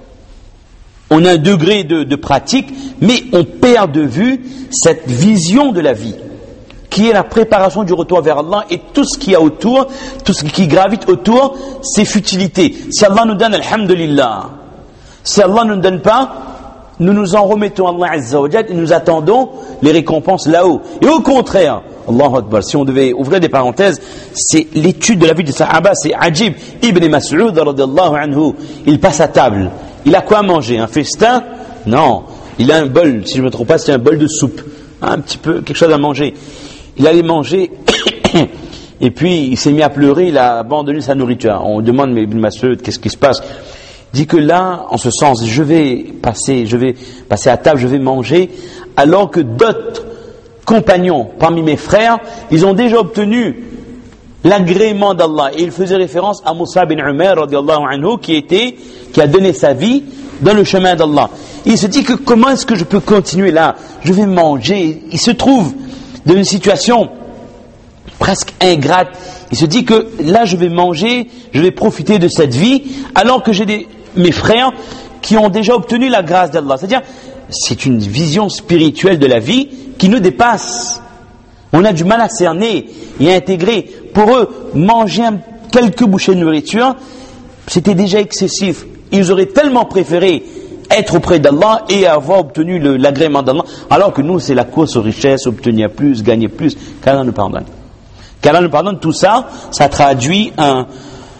on a un degré de pratique, mais on perd de vue cette vision de la vie, qui est la préparation du retour vers Allah, et tout ce qu'il y a autour, tout ce qui gravite autour, c'est futilité. Si Allah nous donne, alhamdulillah. Si Allah ne nous donne pas, nous nous en remettons à Allah Azza wa Jal et nous attendons les récompenses là-haut. Et au contraire, Allahu Akbar, si on devait ouvrir des parenthèses, c'est l'étude de la vie des Sahaba, c'est Ajib Ibn Mas'ud radiyallahu anhu. Il passe à table. Il a quoi à manger? Un festin? Non. Il a un bol, si je ne me trompe pas, c'est un bol de soupe. Un petit peu, quelque chose à manger. Il allait manger, et puis il s'est mis à pleurer, il a abandonné sa nourriture. On demande, mais Ibn Mas'ud, qu'est-ce qui se passe? Il dit que là, en ce sens, je vais passer à table, je vais manger, alors que d'autres compagnons, parmi mes frères, ils ont déjà obtenu l'agrément d'Allah. Et il faisait référence à Moussa bin Umair, radiallahu anhu, qui a donné sa vie dans le chemin d'Allah. Il se dit que comment est-ce que je peux continuer là? Je vais manger. Il se trouve dans une situation presque ingrate. Il se dit que là je vais manger, je vais profiter de cette vie, alors que j'ai mes frères qui ont déjà obtenu la grâce d'Allah. C'est-à-dire, c'est une vision spirituelle de la vie qui nous dépasse. On a du mal à cerner et à intégrer. Pour eux, manger quelques bouchées de nourriture, c'était déjà excessif. Ils auraient tellement préféré être auprès d'Allah et avoir obtenu l'agrément d'Allah, alors que nous, c'est la course aux richesses, obtenir plus, gagner plus, qu'Allah nous pardonne. Qu'Allah nous pardonne, tout ça, ça traduit un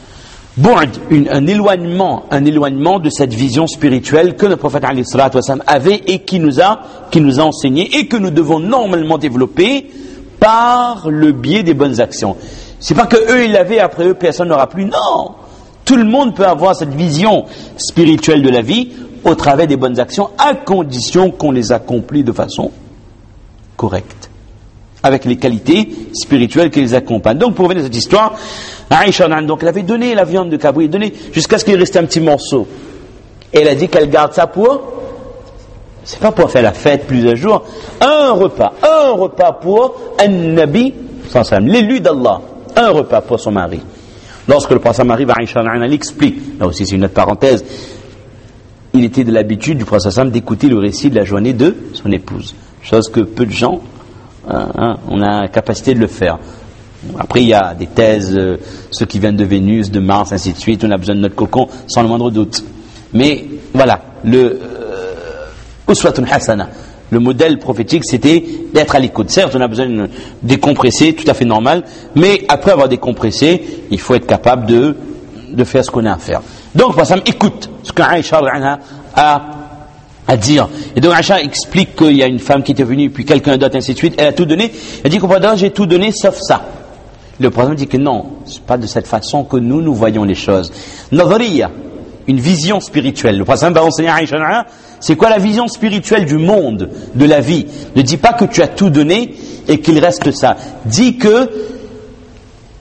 éloignement de cette vision spirituelle que le prophète avait et qui nous a enseigné et que nous devons normalement développer par le biais des bonnes actions. C'est pas que eux ils l'avaient, après eux personne n'aura plus. Non, tout le monde peut avoir cette vision spirituelle de la vie au travers des bonnes actions, à condition qu'on les accomplit de façon correcte, avec les qualités spirituelles qui les accompagnent. Donc pour revenir à cette histoire, Aïcha, donc elle avait donné la viande de cabri, jusqu'à ce qu'il restait un petit morceau. Et elle a dit qu'elle garde ça pour, c'est pas pour faire la fête plusieurs jours, un repas pour un Nabi, l'élu d'Allah, un repas pour son mari. Lorsque le prophète arrive, Aïcha l'explique, là aussi c'est une autre parenthèse, il était de l'habitude du prophète d'écouter le récit de la journée de son épouse, chose que peu de gens on a la capacité de le faire. Après il y a des thèses, ceux qui viennent de Vénus, de Mars, ainsi de suite, on a besoin de notre cocon sans le moindre doute. Mais voilà, le uswatun hasana, le modèle prophétique, c'était d'être à l'écoute. Certes, on a besoin de décompresser, tout à fait normal, mais après avoir décompressé, il faut être capable de faire ce qu'on a à faire. Donc, par exemple, écoute ce qu'Aïcha a à dire. Et donc Aïcha explique qu'il y a une femme qui était venue, puis quelqu'un d'autre, ainsi de suite, elle a tout donné. Elle dit qu'au prophète, j'ai tout donné sauf ça. Le prophète dit que non, c'est pas de cette façon que nous voyons les choses. Nadhariya, une vision spirituelle. Le prophète va enseigner à Aïcha, c'est quoi la vision spirituelle du monde, de la vie? Ne dis pas que tu as tout donné et qu'il reste ça. Dis que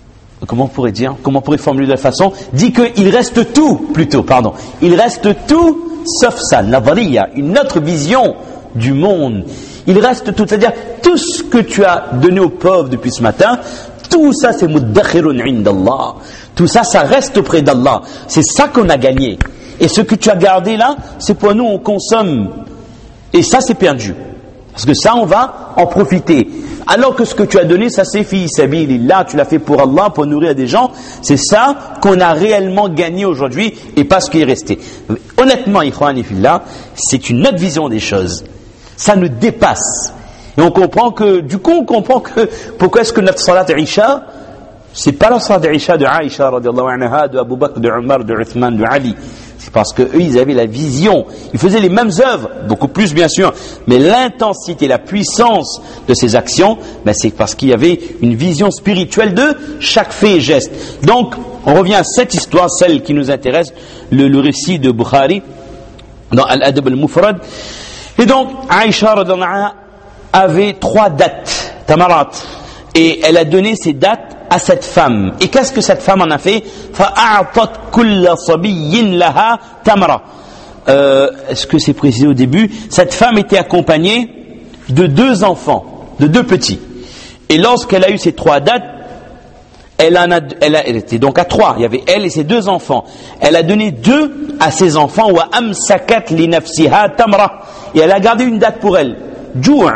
comment on pourrait formuler de la façon, dit qu'il reste tout, il reste tout sauf ça, nadariya, une autre vision du monde. Il reste tout, c'est-à-dire tout ce que tu as donné aux pauvres depuis ce matin, tout ça c'est muddakhirun indallah. Tout ça, ça reste auprès d'Allah. C'est ça qu'on a gagné. Et ce que tu as gardé là, c'est pour nous, on consomme. Et ça, c'est perdu. Parce que ça, on va en profiter. Alors que ce que tu as donné, ça c'est fi sabilillah, tu l'as fait pour Allah, pour nourrir des gens. C'est ça qu'on a réellement gagné aujourd'hui et pas ce qui est resté. Honnêtement, ikhwani fillah, c'est une autre vision des choses. Ça nous dépasse. Et on comprend que pourquoi est-ce que notre salat Isha, c'est pas la salat Isha de Aïcha, radiallahu anha, de Abu Bakr, de Umar, de Uthman, de Ali. C'est parce que eux, ils avaient la vision. Ils faisaient les mêmes œuvres, beaucoup plus bien sûr. Mais l'intensité, la puissance de ces actions, c'est parce qu'il y avait une vision spirituelle de chaque fait et geste. Donc, on revient à cette histoire, celle qui nous intéresse, le récit de Bukhari, dans Al-Adab al-Mufrad. Et donc, Aïcha, radiallahu anha, avait 3 dates, tamarat. Et elle a donné ces dates à cette femme. Et qu'est-ce que cette femme en a fait? فَأَعْطَتْ كُلَّ صَبِيٍّ لَهَا تَمْرَةً. Est-ce que c'est précisé au début? Cette femme était accompagnée de 2 enfants, de 2 petits. Et lorsqu'elle a eu ces 3 dates, elle était donc à 3. Il y avait elle et ses 2 enfants. Elle a donné 2 à ses enfants. وَأَمْسَكَتْ لِنَفْسِهَا تَمْرَةً. Et elle a gardé une date pour elle. جوع.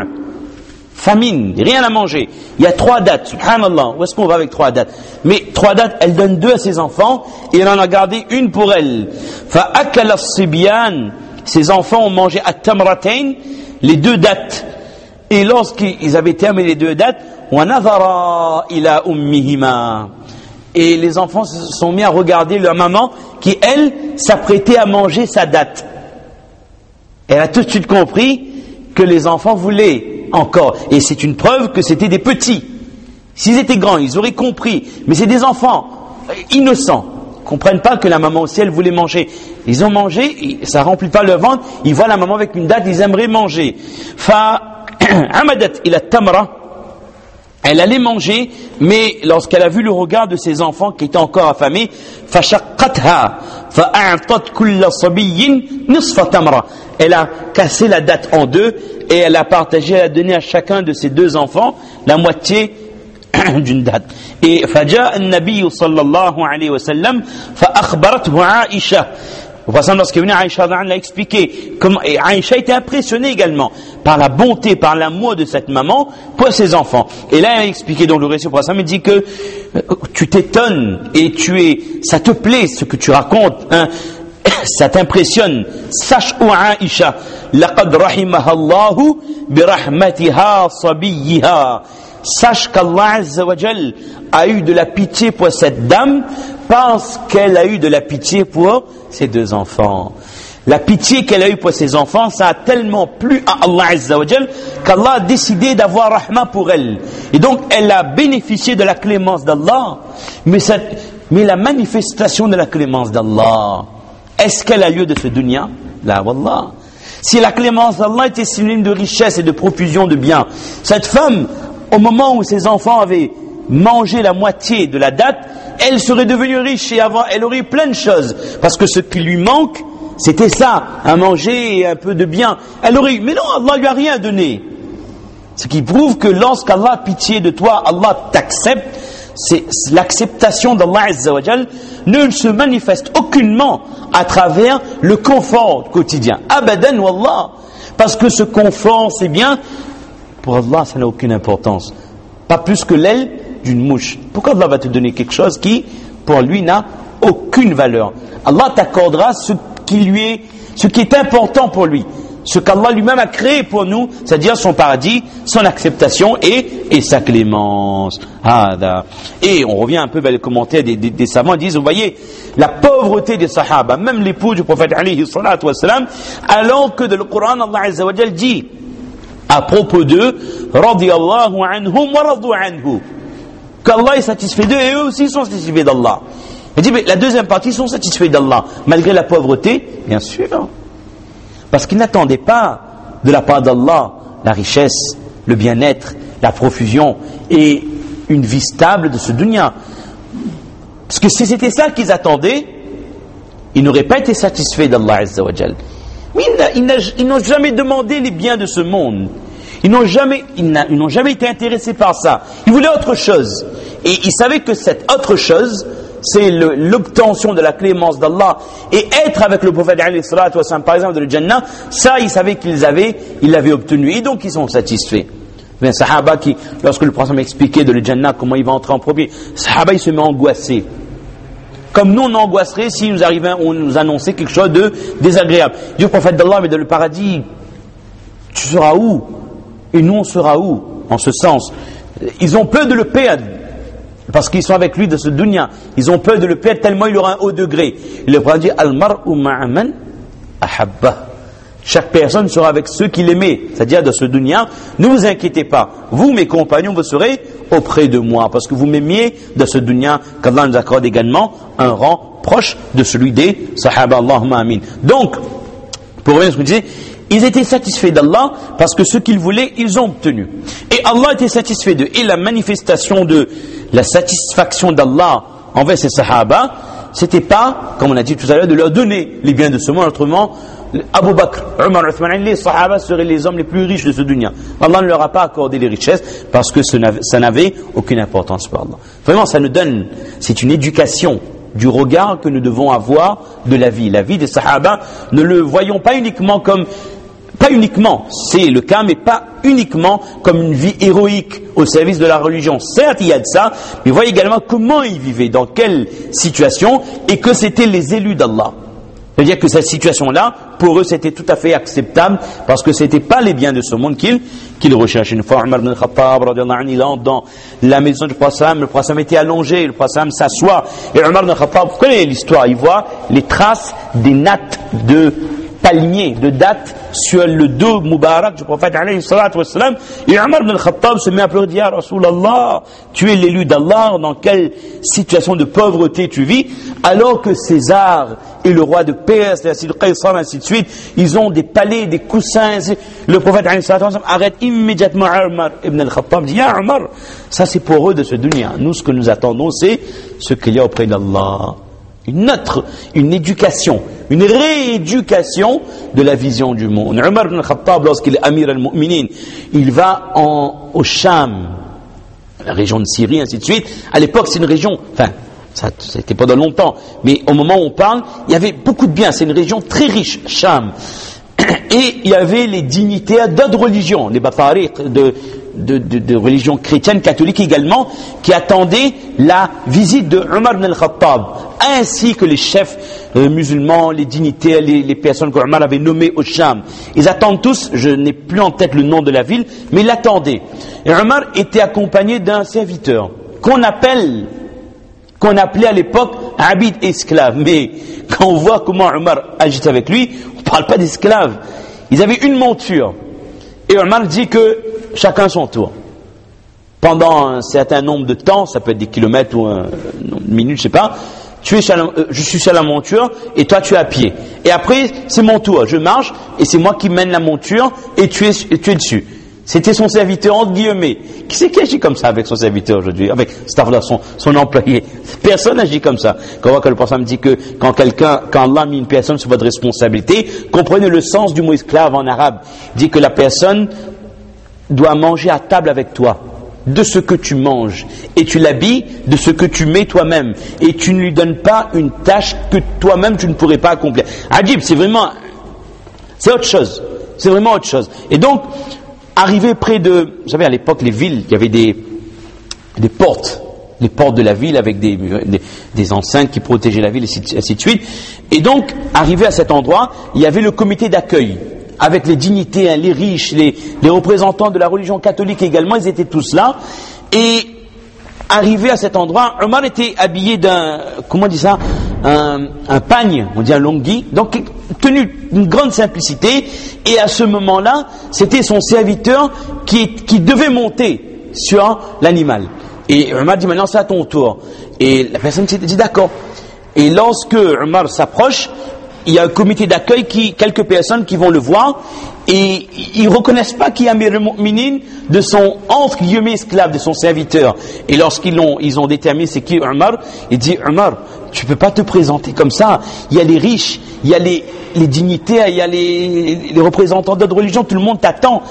Famine, rien à manger. Il y a 3 dates, subhanallah. Où est-ce qu'on va avec 3 dates? Mais 3 dates, elle donne 2 à ses enfants et elle en a gardé une pour elle. فَأَكَلَ الصِّبْيَانِ. Ses enfants ont mangé at-tamratain, les 2 dates. Et lorsqu'ils avaient terminé les 2 dates, وَنَظَرَا إِلَى أُمِّهِمَا. Et les enfants se sont mis à regarder leur maman qui, elle, s'apprêtait à manger sa date. Elle a tout de suite compris que les enfants voulaient encore. Et c'est une preuve que c'était des petits. S'ils étaient grands, ils auraient compris. Mais c'est des enfants innocents. Ils ne comprennent pas que la maman aussi, elle voulait manger. Ils ont mangé, ça ne remplit pas leur ventre. Ils voient la maman avec une date, ils aimeraient manger. فَعَمَدَتْ إِلَى التَّمْرَةِ. Elle allait manger, mais lorsqu'elle a vu le regard de ses enfants qui étaient encore affamés, فَشَقَّتْهَا فَأَعْطَتْ كُلَّ صَبِيٍّ نِصْفَ تَمْرَةٍ. Elle a cassé la date en 2 et elle a partagé, elle a donné à chacun de ses 2 enfants la moitié d'une date. Et فَجَاءَ النَّبِيُّ صَلَّى اللَّهُ عَلَيْهِ وَسَلَّمَ فَأَخْبَرَتْهُ عَائِشَةُ. Au passant, lorsqu'elle est venue, Aïcha l'a expliqué. Et Aïcha était impressionnée également par la bonté, par l'amour de cette maman pour ses enfants. Et là, elle a expliqué donc le récit au passant, mais dit que tu t'étonnes et ça te plaît ce que tu racontes, hein, ça t'impressionne. Sache, ô Aïcha, laqad rahimaha Allahu bi rahmatiha sabiyha. Sache qu'Allah Azza wa Jal a eu de la pitié pour cette dame parce qu'elle a eu de la pitié pour ses 2 enfants. La pitié qu'elle a eue pour ses enfants, ça a tellement plu à Allah Azza wa Jal qu'Allah a décidé d'avoir rahma pour elle. Et donc elle a bénéficié de la clémence d'Allah. Mais la manifestation de la clémence d'Allah, est-ce qu'elle a lieu de ce dunya? La wallah. Si la clémence d'Allah était synonyme de richesse et de profusion de biens, cette femme, au moment où ses enfants avaient mangé la moitié de la date, elle serait devenue riche et elle aurait eu plein de choses. Parce que ce qui lui manque, c'était ça, à manger et un peu de bien. Elle aurait eu, mais non, Allah lui a rien donné. Ce qui prouve que lorsqu'Allah a pitié de toi, Allah t'accepte. C'est l'acceptation d'Allah Azza wa Jal ne se manifeste aucunement à travers le confort quotidien. Abadan wallah. Parce que ce confort, c'est bien, pour Allah, ça n'a aucune importance. Pas plus que l'aile d'une mouche. Pourquoi Allah va te donner quelque chose qui, pour lui, n'a aucune valeur? Allah t'accordera ce qui est important pour lui. Ce qu'Allah lui-même a créé pour nous, c'est-à-dire son paradis, son acceptation et sa clémence. Et on revient un peu vers les commentaires des savants, ils disent, vous voyez, la pauvreté des sahaba, même l'époux du prophète alayhi salatu wassalam, alors que dans le Coran, Allah Azza wa Jal dit, à propos d'eux, radiyallahu anhum wa radu anhu, qu'Allah est satisfait d'eux et eux aussi sont satisfaits d'Allah. Il dit, mais la deuxième partie sont satisfaits d'Allah, malgré la pauvreté, bien sûr. Parce qu'ils n'attendaient pas de la part d'Allah la richesse, le bien-être, la profusion et une vie stable de ce dunya. Parce que si c'était ça qu'ils attendaient, ils n'auraient pas été satisfaits d'Allah Azza wa Jal. Mais ils n'ont jamais demandé les biens de ce monde. Ils n'ont jamais été intéressés par ça. Ils voulaient autre chose. Et ils savaient que cette autre chose, c'est l'obtention de la clémence d'Allah et être avec le prophète alayhi salatu wa sallam, par exemple de le Jannah, ça ils savaient ils l'avaient obtenu et donc ils sont satisfaits. Les Sahaba qui, lorsque le prophète m'expliquait de le Jannah, comment il va entrer en premier, les Sahaba ils se met angoissés. Comme nous on angoisserait si on nous annonçait quelque chose de désagréable. Dieu le prophète d'Allah, mais dans le paradis, tu seras où? Et nous on sera où? En ce sens, ils ont peur de le perdre. Parce qu'ils sont avec lui de ce dunya. Ils ont peur de le perdre tellement il aura un haut degré. Il le prophète dit Al-mar'u ma'aman ahabba. Chaque personne sera avec ceux qu'il aimait, c'est-à-dire de ce dunya. Ne vous inquiétez pas. Vous, mes compagnons, vous serez auprès de moi. Parce que vous m'aimiez de ce dunya, qu'Allah nous accorde également un rang proche de celui des Sahaba. Allahumma amin. Donc, pour revenir à ce que je disais, ils étaient satisfaits d'Allah parce que ce qu'ils voulaient, ils ont obtenu. Et Allah était satisfait d'eux. Et la manifestation de la satisfaction d'Allah envers ses Sahaba, c'était pas, comme on a dit tout à l'heure, de leur donner les biens de ce monde. Autrement, Abu Bakr, Umar, Uthman, les Sahaba seraient les hommes les plus riches de ce dunya. Allah ne leur a pas accordé les richesses parce que ça n'avait aucune importance pour Allah. Vraiment, ça nous donne, c'est une éducation du regard que nous devons avoir de la vie. La vie des Sahaba, ne le voyons pas uniquement, c'est le cas, mais pas uniquement comme une vie héroïque au service de la religion. Certes, il y a de ça, mais voyez également comment ils vivaient, dans quelle situation, et que c'était les élus d'Allah. C'est-à-dire que cette situation-là, pour eux, c'était tout à fait acceptable, parce que c'était pas les biens de ce monde qu'ils recherchaient. Une fois, Umar ibn al-Khattab, il entre dans la maison du prophète, le prophète était allongé, le prophète s'assoit, et Umar ibn al-Khattab, vous connaissez l'histoire, il voit les traces des nattes de palmiers, de dattes sur le dos Moubarak du prophète alayhi salatu wa salam, et Umar ibn al-Khattab se met à pleurer, dit, Rasulallah, tu es l'élu d'Allah, dans quelle situation de pauvreté tu vis, alors que César et le roi de Perse, ainsi de suite, ils ont des palais, des coussins. Le prophète alayhi salatu wa salam arrête immédiatement Umar ibn al-Khattab, dit, Ya Umar, ça c'est pour eux de ce dunya. Nous, ce que nous attendons, c'est ce qu'il y a auprès d'Allah. Une éducation, une rééducation de la vision du monde. Umar ibn al-Khattab, lorsqu'il est Amir al-Mu'minin, il va au Sham, la région de Syrie, ainsi de suite. À l'époque, c'est une région, ça c'était pas dans longtemps, mais au moment où on parle, il y avait beaucoup de biens. C'est une région très riche, Sham. Et il y avait les dignitaires d'autres religions, les Batariq de religion chrétienne, catholique également, qui attendaient la visite de Umar ibn al-Khattab, ainsi que les chefs musulmans, les dignitaires, les personnes que Umar avait nommées au Sham. Ils attendent tous, je n'ai plus en tête le nom de la ville, mais ils l'attendaient. Et Umar était accompagné d'un serviteur, qu'on appelait à l'époque Abid, esclave. Mais quand on voit comment Umar agit avec lui, on ne parle pas d'esclave. Ils avaient une monture. Et Umar dit que chacun son tour. Pendant un certain nombre de temps, ça peut être des kilomètres ou une minute, je sais pas, je suis sur la monture et toi tu es à pied. Et après, c'est mon tour. Je marche et c'est moi qui mène la monture et tu es dessus. C'était son serviteur, entre guillemets. Qui c'est qui agit comme ça avec son serviteur aujourd'hui, avec son employé? Personne n'agit comme ça. Quand on voit que le prophète me dit que quand Allah a mis une personne sur votre responsabilité, comprenez le sens du mot esclave en arabe. Il dit que la personne doit manger à table avec toi de ce que tu manges et tu l'habilles de ce que tu mets toi-même et tu ne lui donnes pas une tâche que toi-même tu ne pourrais pas accomplir. Adjib, c'est autre chose. C'est vraiment autre chose. Et donc, arrivé près de, vous savez, à l'époque, les villes, il y avait des portes, les portes de la ville avec des enceintes qui protégeaient la ville, et ainsi de suite. Et donc, arrivé à cet endroit, il y avait le comité d'accueil, avec les dignitaires, les riches, les représentants de la religion catholique également, ils étaient tous là. Et arrivé à cet endroit, Omar était habillé d'un, comment on dit ça, un pagne, on dit un longhi, donc tenu d'une grande simplicité, et à ce moment-là, c'était son serviteur qui devait monter sur l'animal. Et Omar dit, maintenant c'est à ton tour. Et la personne s'était dit d'accord. Et lorsque Omar s'approche, il y a un comité d'accueil quelques personnes qui vont le voir et ils reconnaissent pas qu'il y a Amir al-Mu'minin de son, entre guillemets, esclave, de son serviteur. Et lorsqu'ils ont déterminé c'est qui Omar, il dit Omar, tu peux pas te présenter comme ça. Il y a les riches, il y a les dignitaires, il y a les représentants d'autres religions, tout le monde t'attend.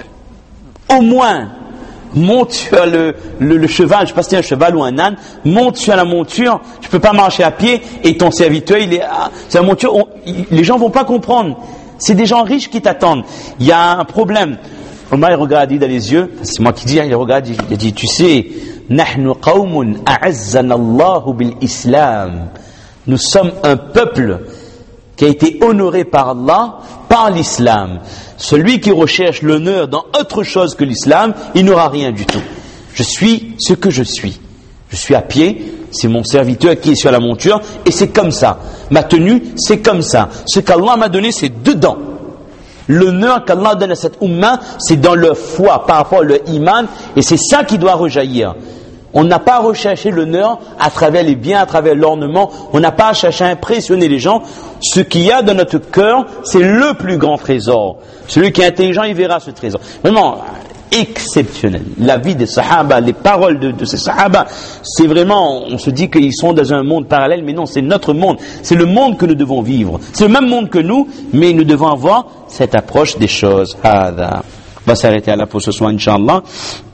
Au moins, monte sur le cheval, je ne sais pas si c'est un cheval ou un âne, monte sur la monture, tu ne peux pas marcher à pied, et ton serviteur, c'est la monture, les gens ne vont pas comprendre. C'est des gens riches qui t'attendent. Il y a un problème. Omar, il regarde, il dans les yeux, c'est moi qui dis, il regarde, il dit, tu sais, nahnu qawmun a'azzana Allahu bil Islam. Nous sommes un peuple qui a été honoré par Allah, par l'islam. Celui qui recherche l'honneur dans autre chose que l'islam, il n'aura rien du tout. Je suis ce que je suis. Je suis à pied, c'est mon serviteur qui est sur la monture, et c'est comme ça. Ma tenue, c'est comme ça. Ce qu'Allah m'a donné, c'est dedans. L'honneur qu'Allah donne à cette umma, c'est dans leur foi, par rapport au iman, et c'est ça qui doit rejaillir. On n'a pas recherché l'honneur à travers les biens, à travers l'ornement. On n'a pas cherché à impressionner les gens. Ce qu'il y a dans notre cœur, c'est le plus grand trésor. Celui qui est intelligent, il verra ce trésor. Vraiment exceptionnel. La vie des Sahaba, les paroles de ces Sahaba, c'est vraiment, on se dit qu'ils sont dans un monde parallèle, mais non, c'est notre monde. C'est le monde que nous devons vivre. C'est le même monde que nous, mais nous devons avoir cette approche des choses. On va s'arrêter à là pour ce soir, Inch'Allah.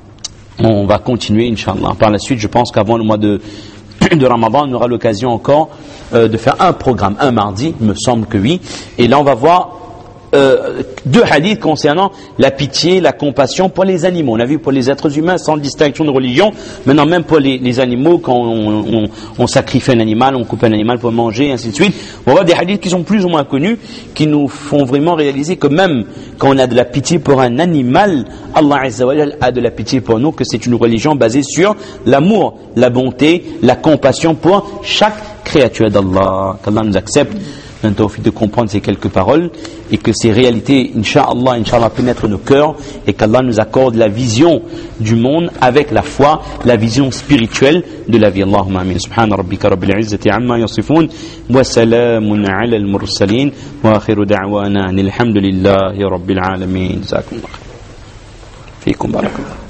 On va continuer, Inch'Allah. Par la suite, je pense qu'avant le mois de Ramadan, on aura l'occasion encore de faire un programme, un mardi, il me semble que oui. Et là, on va voir deux hadiths concernant la pitié, la compassion pour les animaux. On a vu pour les êtres humains sans distinction de religion. Maintenant, même pour les animaux, quand on sacrifie un animal, on coupe un animal pour manger, ainsi de suite. On va voir des hadiths qui sont plus ou moins connus, qui nous font vraiment réaliser que même quand on a de la pitié pour un animal, Allah Azza wa Jal a de la pitié pour nous, que c'est une religion basée sur l'amour, la bonté, la compassion pour chaque créature d'Allah. Qu'Allah nous accepte. Un tawfiq de comprendre ces quelques paroles et que ces réalités, Inch'Allah, pénètrent nos cœurs et qu'Allah nous accorde la vision du monde avec la foi, la vision spirituelle de la vie. Allahumma amin. Subhana rabbika rabbil izzati amma yasifun wa salamun ala al-mursalin wa akhiru da'wana alhamdulillahi rabbil alamin. Jazakumullah. Fiikum barakallah.